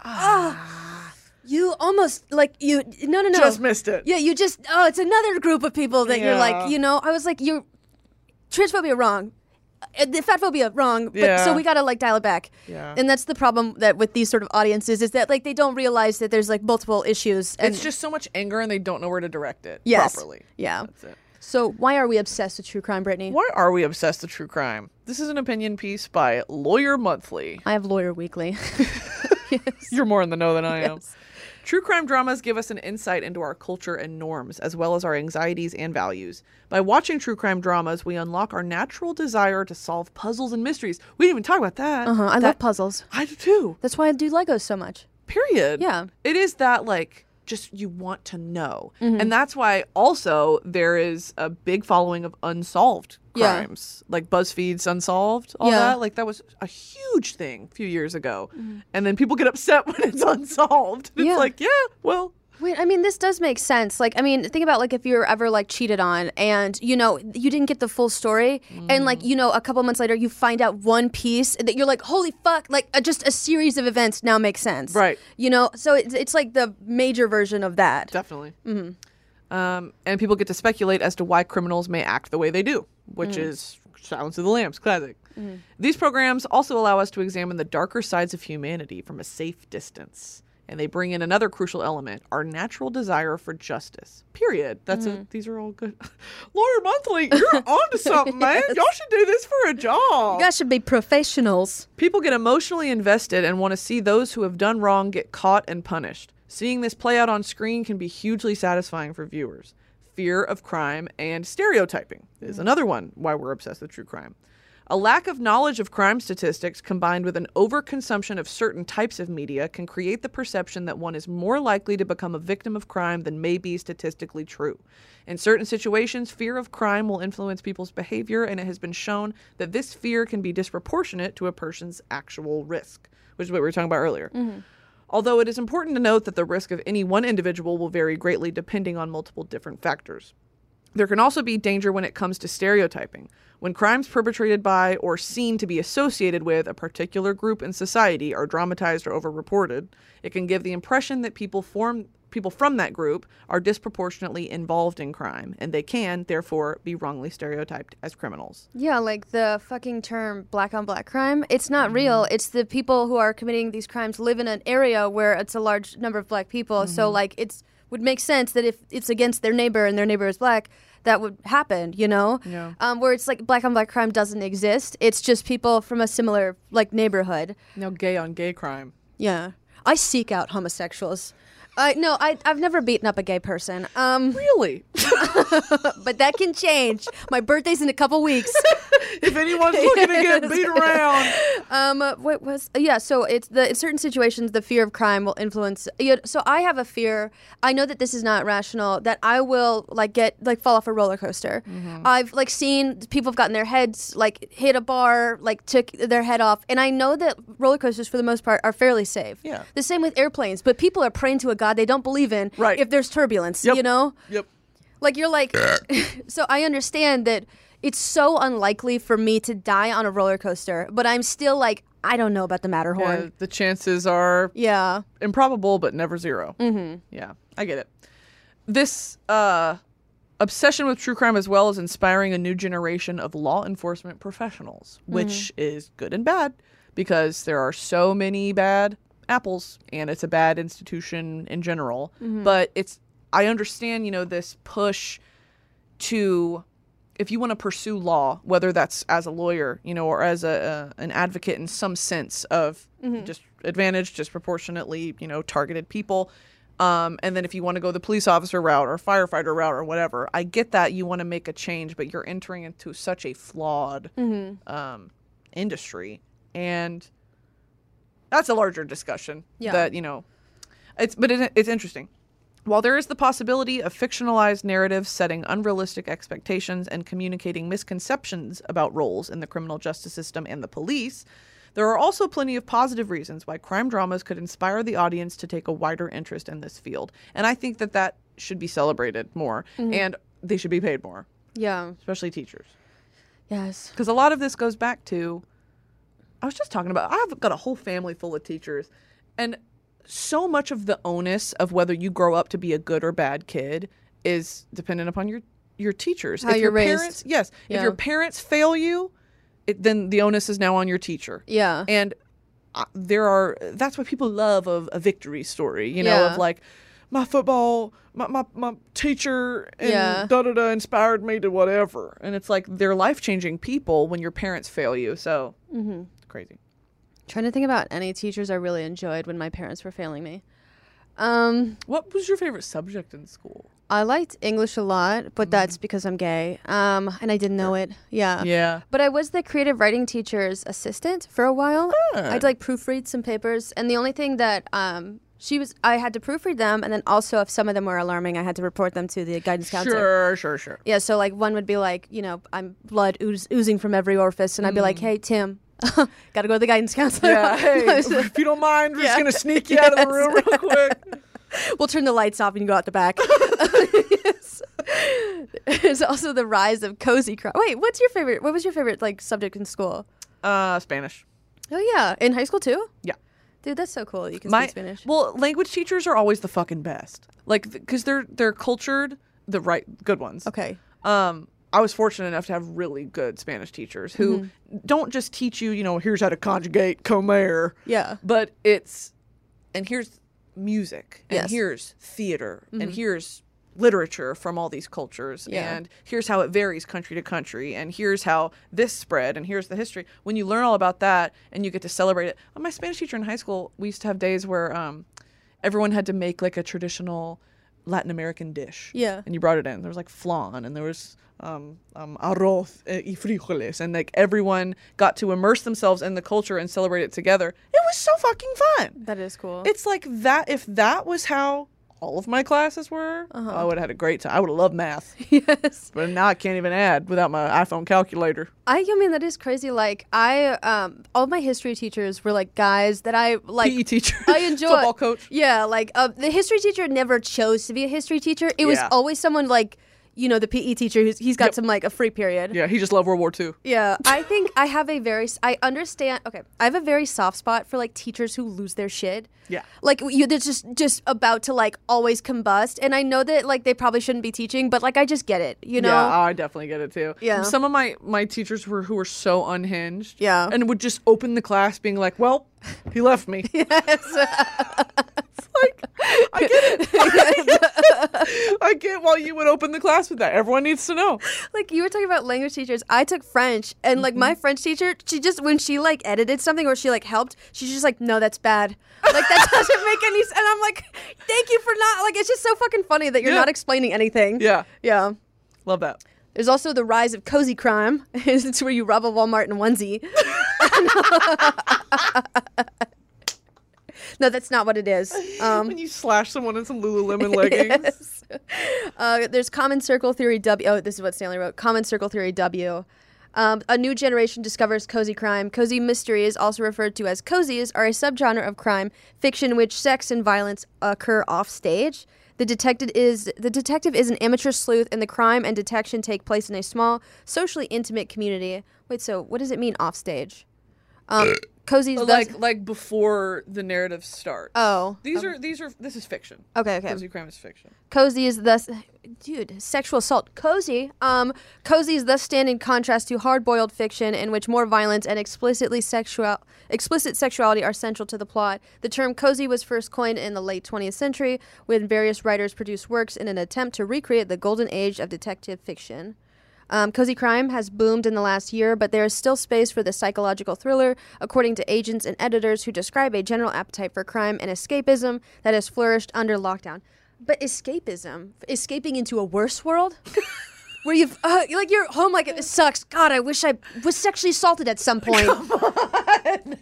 you almost, like, no. Just missed it. Yeah, it's another group of people that you're like, I was like, you're, transphobia wrong. The fatphobia wrong. But so we got to, like, dial it back. Yeah. And that's the problem that with these sort of audiences is that, like, they don't realize that there's, like, multiple issues. And it's just so much anger and they don't know where to direct it properly. Yeah. That's it. So why are we obsessed with true crime, Brittany? Why are we obsessed with true crime? This is an opinion piece by Lawyer Monthly. I have Lawyer Weekly. Yes. You're more in the know than I am. True crime dramas give us an insight into our culture and norms, as well as our anxieties and values. By watching true crime dramas, we unlock our natural desire to solve puzzles and mysteries. We didn't even talk about that. I love puzzles. I do too. That's why I do Legos so much. Period. Yeah. It is that, like, just you want to know. And that's why also there is a big following of unsolved crimes. Like BuzzFeed's Unsolved, all that. Like that was a huge thing a few years ago. And then people get upset when it's unsolved. It's like, well. Wait, I mean, this does make sense. Like, I mean, think about, like, if you're ever, like, cheated on and, you didn't get the full story and, like, a couple months later you find out one piece that you're like, holy fuck, like, just a series of events now makes sense. Right. So it's like the major version of that. Definitely. And people get to speculate as to why criminals may act the way they do, which is Silence of the Lambs, classic. These programs also allow us to examine the darker sides of humanity from a safe distance. And they bring in another crucial element, our natural desire for justice. Period. These are all good. Lawyer Monthly, you're onto something, man. Y'all should do this for a job. You guys should be professionals. People get emotionally invested and want to see those who have done wrong get caught and punished. Seeing this play out on screen can be hugely satisfying for viewers. Fear of crime and stereotyping is another one why we're obsessed with true crime. A lack of knowledge of crime statistics combined with an overconsumption of certain types of media can create the perception that one is more likely to become a victim of crime than may be statistically true. In certain situations, fear of crime will influence people's behavior, and it has been shown that this fear can be disproportionate to a person's actual risk, which is what we were talking about earlier. Although it is important to note that the risk of any one individual will vary greatly depending on multiple different factors. There can also be danger when it comes to stereotyping. When crimes perpetrated by or seen to be associated with a particular group in society are dramatized or overreported, it can give the impression that people from that group are disproportionately involved in crime, and they can, therefore, be wrongly stereotyped as criminals. Yeah, like the fucking term black on black crime. It's not real. It's the people who are committing these crimes live in an area where it's a large number of black people. So, like, would make sense that if it's against their neighbor and their neighbor is black, that would happen, you know? Yeah. Where it's like black on black crime doesn't exist. It's just people from a similar, like, neighborhood. Now, gay on gay crime. Yeah. I seek out homosexuals. I've never beaten up a gay person. Really? But that can change. My birthday's in a couple weeks. If anyone's looking to get beat around. So it's in certain situations, the fear of crime will influence. So I have a fear. I know that this is not rational, that I will fall off a roller coaster. I've seen people have gotten their heads hit a bar, took their head off. And I know that roller coasters for the most part are fairly safe. Yeah. The same with airplanes, but people are praying to a God they don't believe in if there's turbulence, Yep. you know? Yep. So I understand that it's so unlikely for me to die on a roller coaster, but I'm still I don't know about the Matterhorn. Yeah, the chances are improbable, but never zero. Yeah, I get it. This obsession with true crime as well is inspiring a new generation of law enforcement professionals, which is good and bad because there are so many bad apples and it's a bad institution in general. But I understand, this push to, if you want to pursue law, whether that's as a lawyer, or as an advocate in some sense of disadvantaged, disproportionately, targeted people. And then if you want to go the police officer route or firefighter route or whatever, I get that you want to make a change, but you're entering into such a flawed industry. And that's a larger discussion that, it's interesting. While there is the possibility of fictionalized narratives setting unrealistic expectations and communicating misconceptions about roles in the criminal justice system and the police, there are also plenty of positive reasons why crime dramas could inspire the audience to take a wider interest in this field. And I think that should be celebrated more, and they should be paid more. Yeah. Especially teachers. Yes. Because a lot of this goes back to, I was just talking about, I've got a whole family full of teachers, and so much of the onus of whether you grow up to be a good or bad kid is dependent upon your teachers. How if you're your raised. Parents, yes. Yeah. If your parents fail you, then the onus is now on your teacher. Yeah. And that's what people love of a victory story, of my football, my teacher and da-da-da inspired me to whatever. And it's they're life-changing people when your parents fail you. So crazy. Trying to think about any teachers I really enjoyed when my parents were failing me. What was your favorite subject in school? I liked English a lot, but that's because I'm gay. And I didn't know it. Yeah. Yeah. But I was the creative writing teacher's assistant for a while. I'd proofread some papers. And the only thing that I had to proofread them. And then also if some of them were alarming, I had to report them to the guidance counselor. Sure. Yeah. So one would be I'm blood oozing from every orifice. And I'd be like, hey, Tim. Gotta go to the guidance counselor. Yeah, hey, if you don't mind, we're just gonna sneak you out of the room real quick. We'll turn the lights off and you go out the back. Yes. There's also the rise of cozy crime. Wait, what was your favorite subject in school? Spanish. Oh yeah, in high school too? Yeah. Dude, that's so cool. You can speak Spanish. Well, language teachers are always the fucking best. Because they're cultured, the right good ones. Okay. I was fortunate enough to have really good Spanish teachers who don't just teach you, here's how to conjugate comer. Yeah. But and here's music, and here's theater, and here's literature from all these cultures, and here's how it varies country to country, and here's how this spread, and here's the history. When you learn all about that and you get to celebrate it. My Spanish teacher in high school, we used to have days where everyone had to make a traditional Latin American dish. Yeah. And you brought it in. There was like flan, and there was arroz y frijoles, and like everyone got to immerse themselves in the culture and celebrate it together. It was so fucking fun. That is cool. It's like that. If that was how all of my classes were, I would have had a great time. I would have loved math. Yes. But now I can't even add without my iPhone calculator. I mean, that is crazy. Like, all my history teachers were like guys that I like. PE teacher. I enjoy. Football coach. Yeah, like the history teacher never chose to be a history teacher. It was always someone like, you know, the PE teacher he's got some like a free period. Yeah, he just loved World War II. Yeah, I think I have I understand. Okay, I have a very soft spot for like teachers who lose their shit. Yeah. Like they're just about to like always combust, and I know that like they probably shouldn't be teaching, but like I just get it, you know? Yeah, I definitely get it too. Yeah. Some of my teachers who were so unhinged. Yeah. And would just open the class being like, well, he left me. Yes. It's like, I get it. I get why you would open the class with that. Everyone needs to know. Like you were talking about language teachers. I took French, and like my French teacher, she just, when she like edited something or she like helped, she's just like, no, that's bad. Like that doesn't make any sense. And I'm like, thank you for not, like, it's just so fucking funny that you're not explaining anything. Yeah. Yeah. Love that. There's also the rise of cozy crime. It's where you rob a Walmart in a onesie. No, that's not what it is. When you slash someone in some Lululemon leggings. Yes. There's Common Circle Theory W. Oh, this is what Stanley wrote. Common Circle Theory W. A new generation discovers cozy crime. Cozy mysteries, also referred to as cozies, are a subgenre of crime fiction in which sex and violence occur off stage. The detective is an amateur sleuth, and the crime and detection take place in a small, socially intimate community. Wait, so what does it mean off stage? Cozy's like before the narrative starts. Oh, this is fiction. Okay. Cozy crime is fiction. Cozy is thus, sexual assault. Cozy is thus stand in contrast to hard-boiled fiction in which more violence and explicit sexuality are central to the plot. The term cozy was first coined in the late 20th century when various writers produced works in an attempt to recreate the golden age of detective fiction. Cozy crime has boomed in the last year, but there is still space for the psychological thriller, according to agents and editors who describe a general appetite for crime and escapism that has flourished under lockdown. But escaping into a worse world? Where you've, like, you're home, like, it sucks. God, I wish I was sexually assaulted at some point. Come on.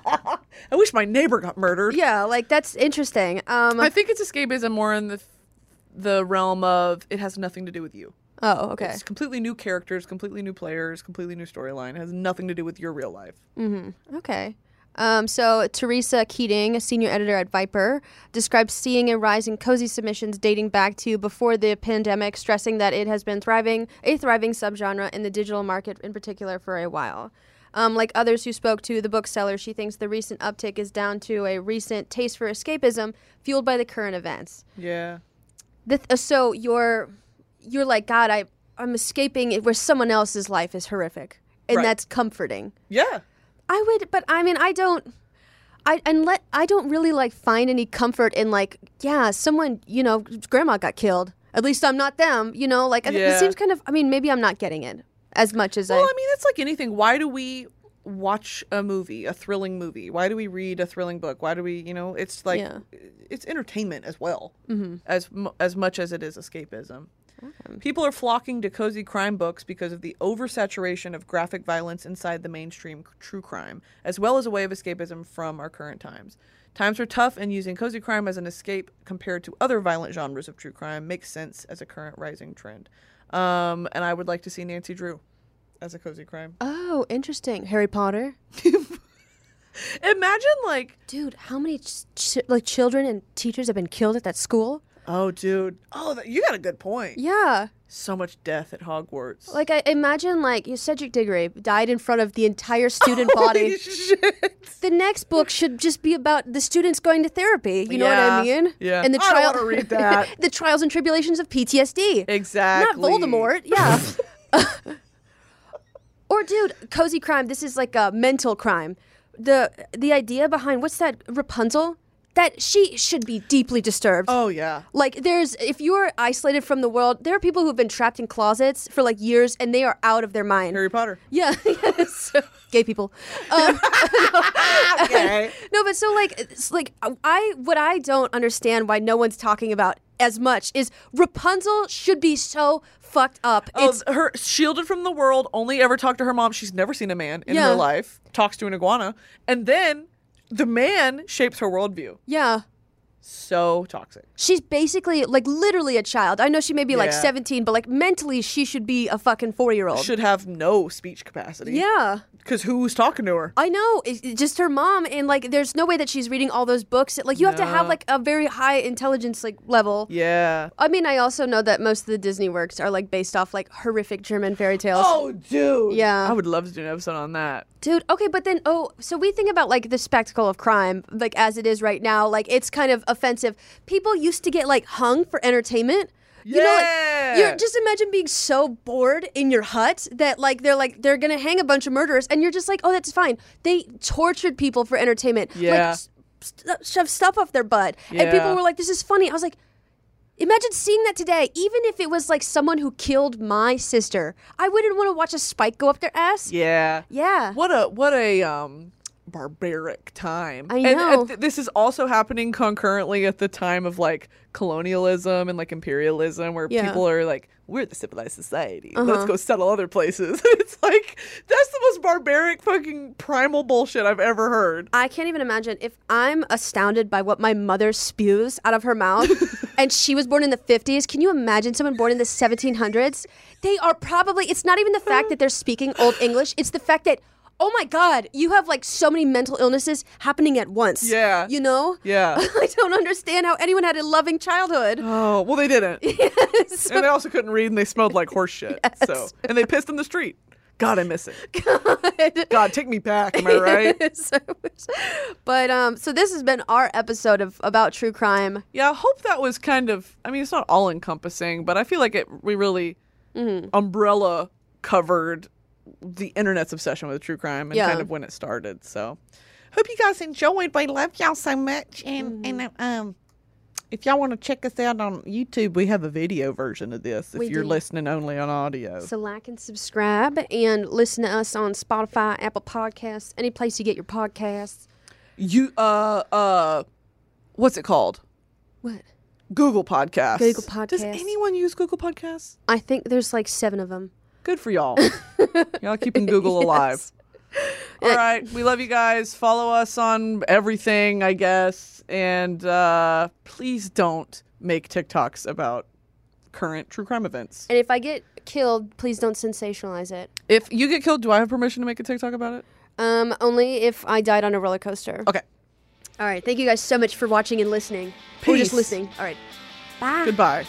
I wish my neighbor got murdered. Yeah, like, that's interesting. I think it's escapism more in the realm of it has nothing to do with you. Oh, okay. It's completely new characters, completely new players, completely new storyline. It has nothing to do with your real life. Mm-hmm. Okay. So Teresa Keating, a senior editor at Viper, describes seeing a rise in cozy submissions dating back to before the pandemic, stressing that it has been a thriving subgenre in the digital market in particular for a while. Like others who spoke to the bookseller, she thinks the recent uptick is down to a recent taste for escapism fueled by the current events. Yeah. So you're like, God, I'm escaping where someone else's life is horrific. And that's comforting. Yeah. I would, but I mean, I don't really like find any comfort in like, yeah, someone, grandma got killed. At least I'm not them, like it seems kind of, I mean, maybe I'm not getting it as much as Well, I mean, it's like anything. Why do we watch a movie, a thrilling movie? Why do we read a thrilling book? Why do we, it's like, it's entertainment as well, as much as it is escapism. Okay. People are flocking to cozy crime books because of the oversaturation of graphic violence inside the mainstream true crime, as well as a way of escapism from our current times. Times are tough, and using cozy crime as an escape compared to other violent genres of true crime makes sense as a current rising trend. And I would like to see Nancy Drew as a cozy crime. Oh, interesting. Harry Potter? Imagine, like... Dude, how many children and teachers have been killed at that school? Oh, dude. Oh, you got a good point. Yeah. So much death at Hogwarts. Like, I imagine, like, Cedric Diggory died in front of the entire student body. Shit. The next book should just be about the students going to therapy. You know what I mean? Yeah. And the I don't want to read that. The trials and tribulations of PTSD. Exactly. Not Voldemort. Yeah. Or, dude, cozy crime. This is like a mental crime. The idea behind, what's that, Rapunzel? that she should be deeply disturbed. Oh, yeah. Like, if you're isolated from the world, there are people who've been trapped in closets for, like, years, and they are out of their mind. Harry Potter. Yeah. So, gay people. Okay. No, but so, like, it's like, what I don't understand why no one's talking about as much is Rapunzel should be so fucked up. It's her shielded from the world, only ever talked to her mom. She's never seen a man in her life. Talks to an iguana. And then the man shapes her worldview. Yeah. So toxic. She's basically, like, literally a child. I know she may be, like, 17, but, like, mentally she should be a fucking 4-year-old. Should have no speech capacity. Yeah. Because who's talking to her? I know. It's just her mom. And, like, there's no way that she's reading all those books. Like, you have to have, like, a very high intelligence, like, level. Yeah. I mean, I also know that most of the Disney works are, like, based off, like, horrific German fairy tales. Oh, dude. Yeah. I would love to do an episode on that. Dude, okay, but then, so we think about, like, the spectacle of crime, like, as it is right now. Like, it's kind of offensive. People used to get, like, hung for entertainment. You know, like, just imagine being so bored in your hut that, like, they're going to hang a bunch of murderers, and you're just like, oh, that's fine. They tortured people for entertainment. Yeah. Like, shove stuff off their butt. Yeah. And people were like, this is funny. I was like, imagine seeing that today. Even if it was, like, someone who killed my sister, I wouldn't want to watch a spike go up their ass. Yeah. Yeah. What a barbaric time. I know. And this is also happening concurrently at the time of, like, colonialism and, like, imperialism, where people are like, we're the civilized society. Let's go settle other places. It's like, that's the most barbaric fucking primal bullshit I've ever heard. I can't even imagine if I'm astounded by what my mother spews out of her mouth and she was born in the 50s. Can you imagine someone born in the 1700s? They are probably, it's not even the fact that they're speaking Old English. It's the fact that, oh my God, you have, like, so many mental illnesses happening at once. Yeah. You know? Yeah. I don't understand how anyone had a loving childhood. Oh, well, they didn't. Yes. And they also couldn't read, and they smelled like horse shit. Yes. So, and they pissed in the street. God, I miss it. God, take me back. Am I right? But so this has been our episode about true crime. Yeah, I hope that was kind of, I mean, it's not all encompassing, but I feel like we really umbrella covered the internet's obsession with true crime and kind of when it started. So hope you guys enjoyed. We love y'all so much. And if y'all want to check us out on YouTube, we have a video version of this if you're listening only on audio. So like and subscribe and listen to us on Spotify, Apple Podcasts, any place you get your podcasts. You what's it called? What? Google Podcasts. Google Podcasts. Does anyone use Google Podcasts? I think there's like 7 of them. Good for y'all. Y'all keeping Google alive. All right. We love you guys. Follow us on everything, I guess. And please don't make TikToks about current true crime events. And if I get killed, please don't sensationalize it. If you get killed, do I have permission to make a TikTok about it? Only if I died on a roller coaster. Okay. All right. Thank you guys so much for watching and listening. Peace. Or just listening. All right. Bye. Goodbye.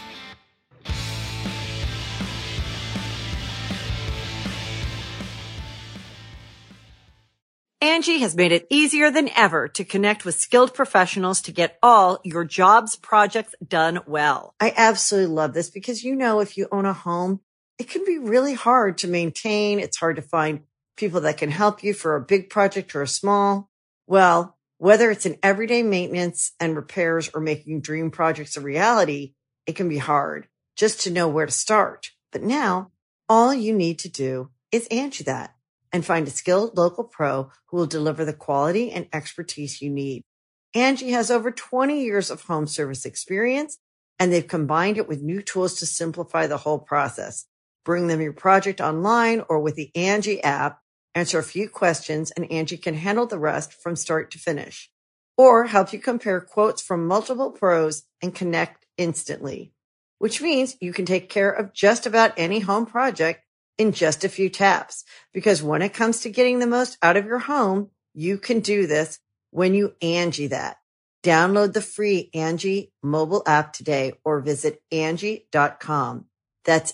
Angie has made it easier than ever to connect with skilled professionals to get all your jobs projects done well. I absolutely love this because, you know, if you own a home, it can be really hard to maintain. It's hard to find people that can help you for a big project or a small. Well, whether it's in everyday maintenance and repairs or making dream projects a reality, it can be hard just to know where to start. But now all you need to do is Angie that and find a skilled local pro who will deliver the quality and expertise you need. Angie has over 20 years of home service experience, and they've combined it with new tools to simplify the whole process. Bring them your project online or with the Angie app, answer a few questions, and Angie can handle the rest from start to finish. Or help you compare quotes from multiple pros and connect instantly, which means you can take care of just about any home project in just a few taps. Because when it comes to getting the most out of your home, you can do this when you Angie that. Download the free Angie mobile app today or visit Angie.com. That's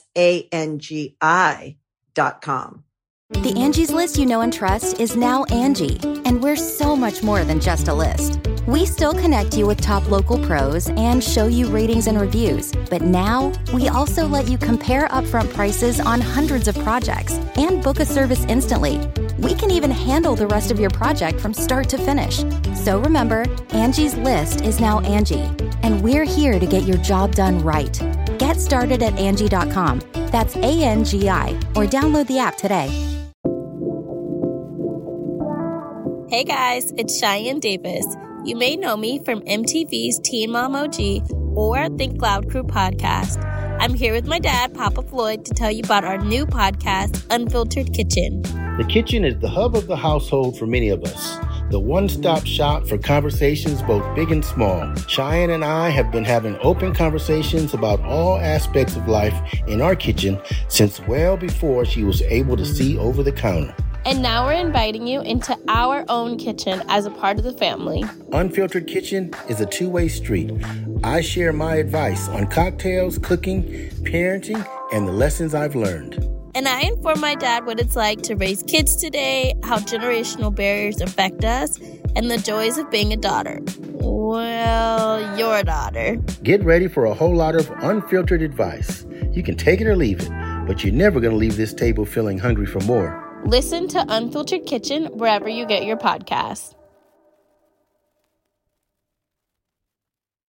ANGI.com. The Angie's List you know and trust is now Angie, and we're so much more than just a list. We still connect you with top local pros and show you ratings and reviews, but now we also let you compare upfront prices on hundreds of projects and book a service instantly. We can even handle the rest of your project from start to finish. So remember, Angie's List is now Angie, and we're here to get your job done right. Get started at Angie.com. That's ANGI, or download the app today. Hey guys, it's Cheyenne Davis. You may know me from MTV's Teen Mom OG or Think Loud Crew podcast. I'm here with my dad, Papa Floyd, to tell you about our new podcast, Unfiltered Kitchen. The kitchen is the hub of the household for many of us. The one-stop shop for conversations both big and small. Cheyenne and I have been having open conversations about all aspects of life in our kitchen since well before she was able to see over the counter. And now we're inviting you into our own kitchen as a part of the family. Unfiltered Kitchen is a two-way street. I share my advice on cocktails, cooking, parenting, and the lessons I've learned. And I inform my dad what it's like to raise kids today, how generational barriers affect us, and the joys of being a daughter. Well, your daughter. Get ready for a whole lot of unfiltered advice. You can take it or leave it, but you're never going to leave this table feeling hungry for more. Listen to Unfiltered Kitchen wherever you get your podcasts.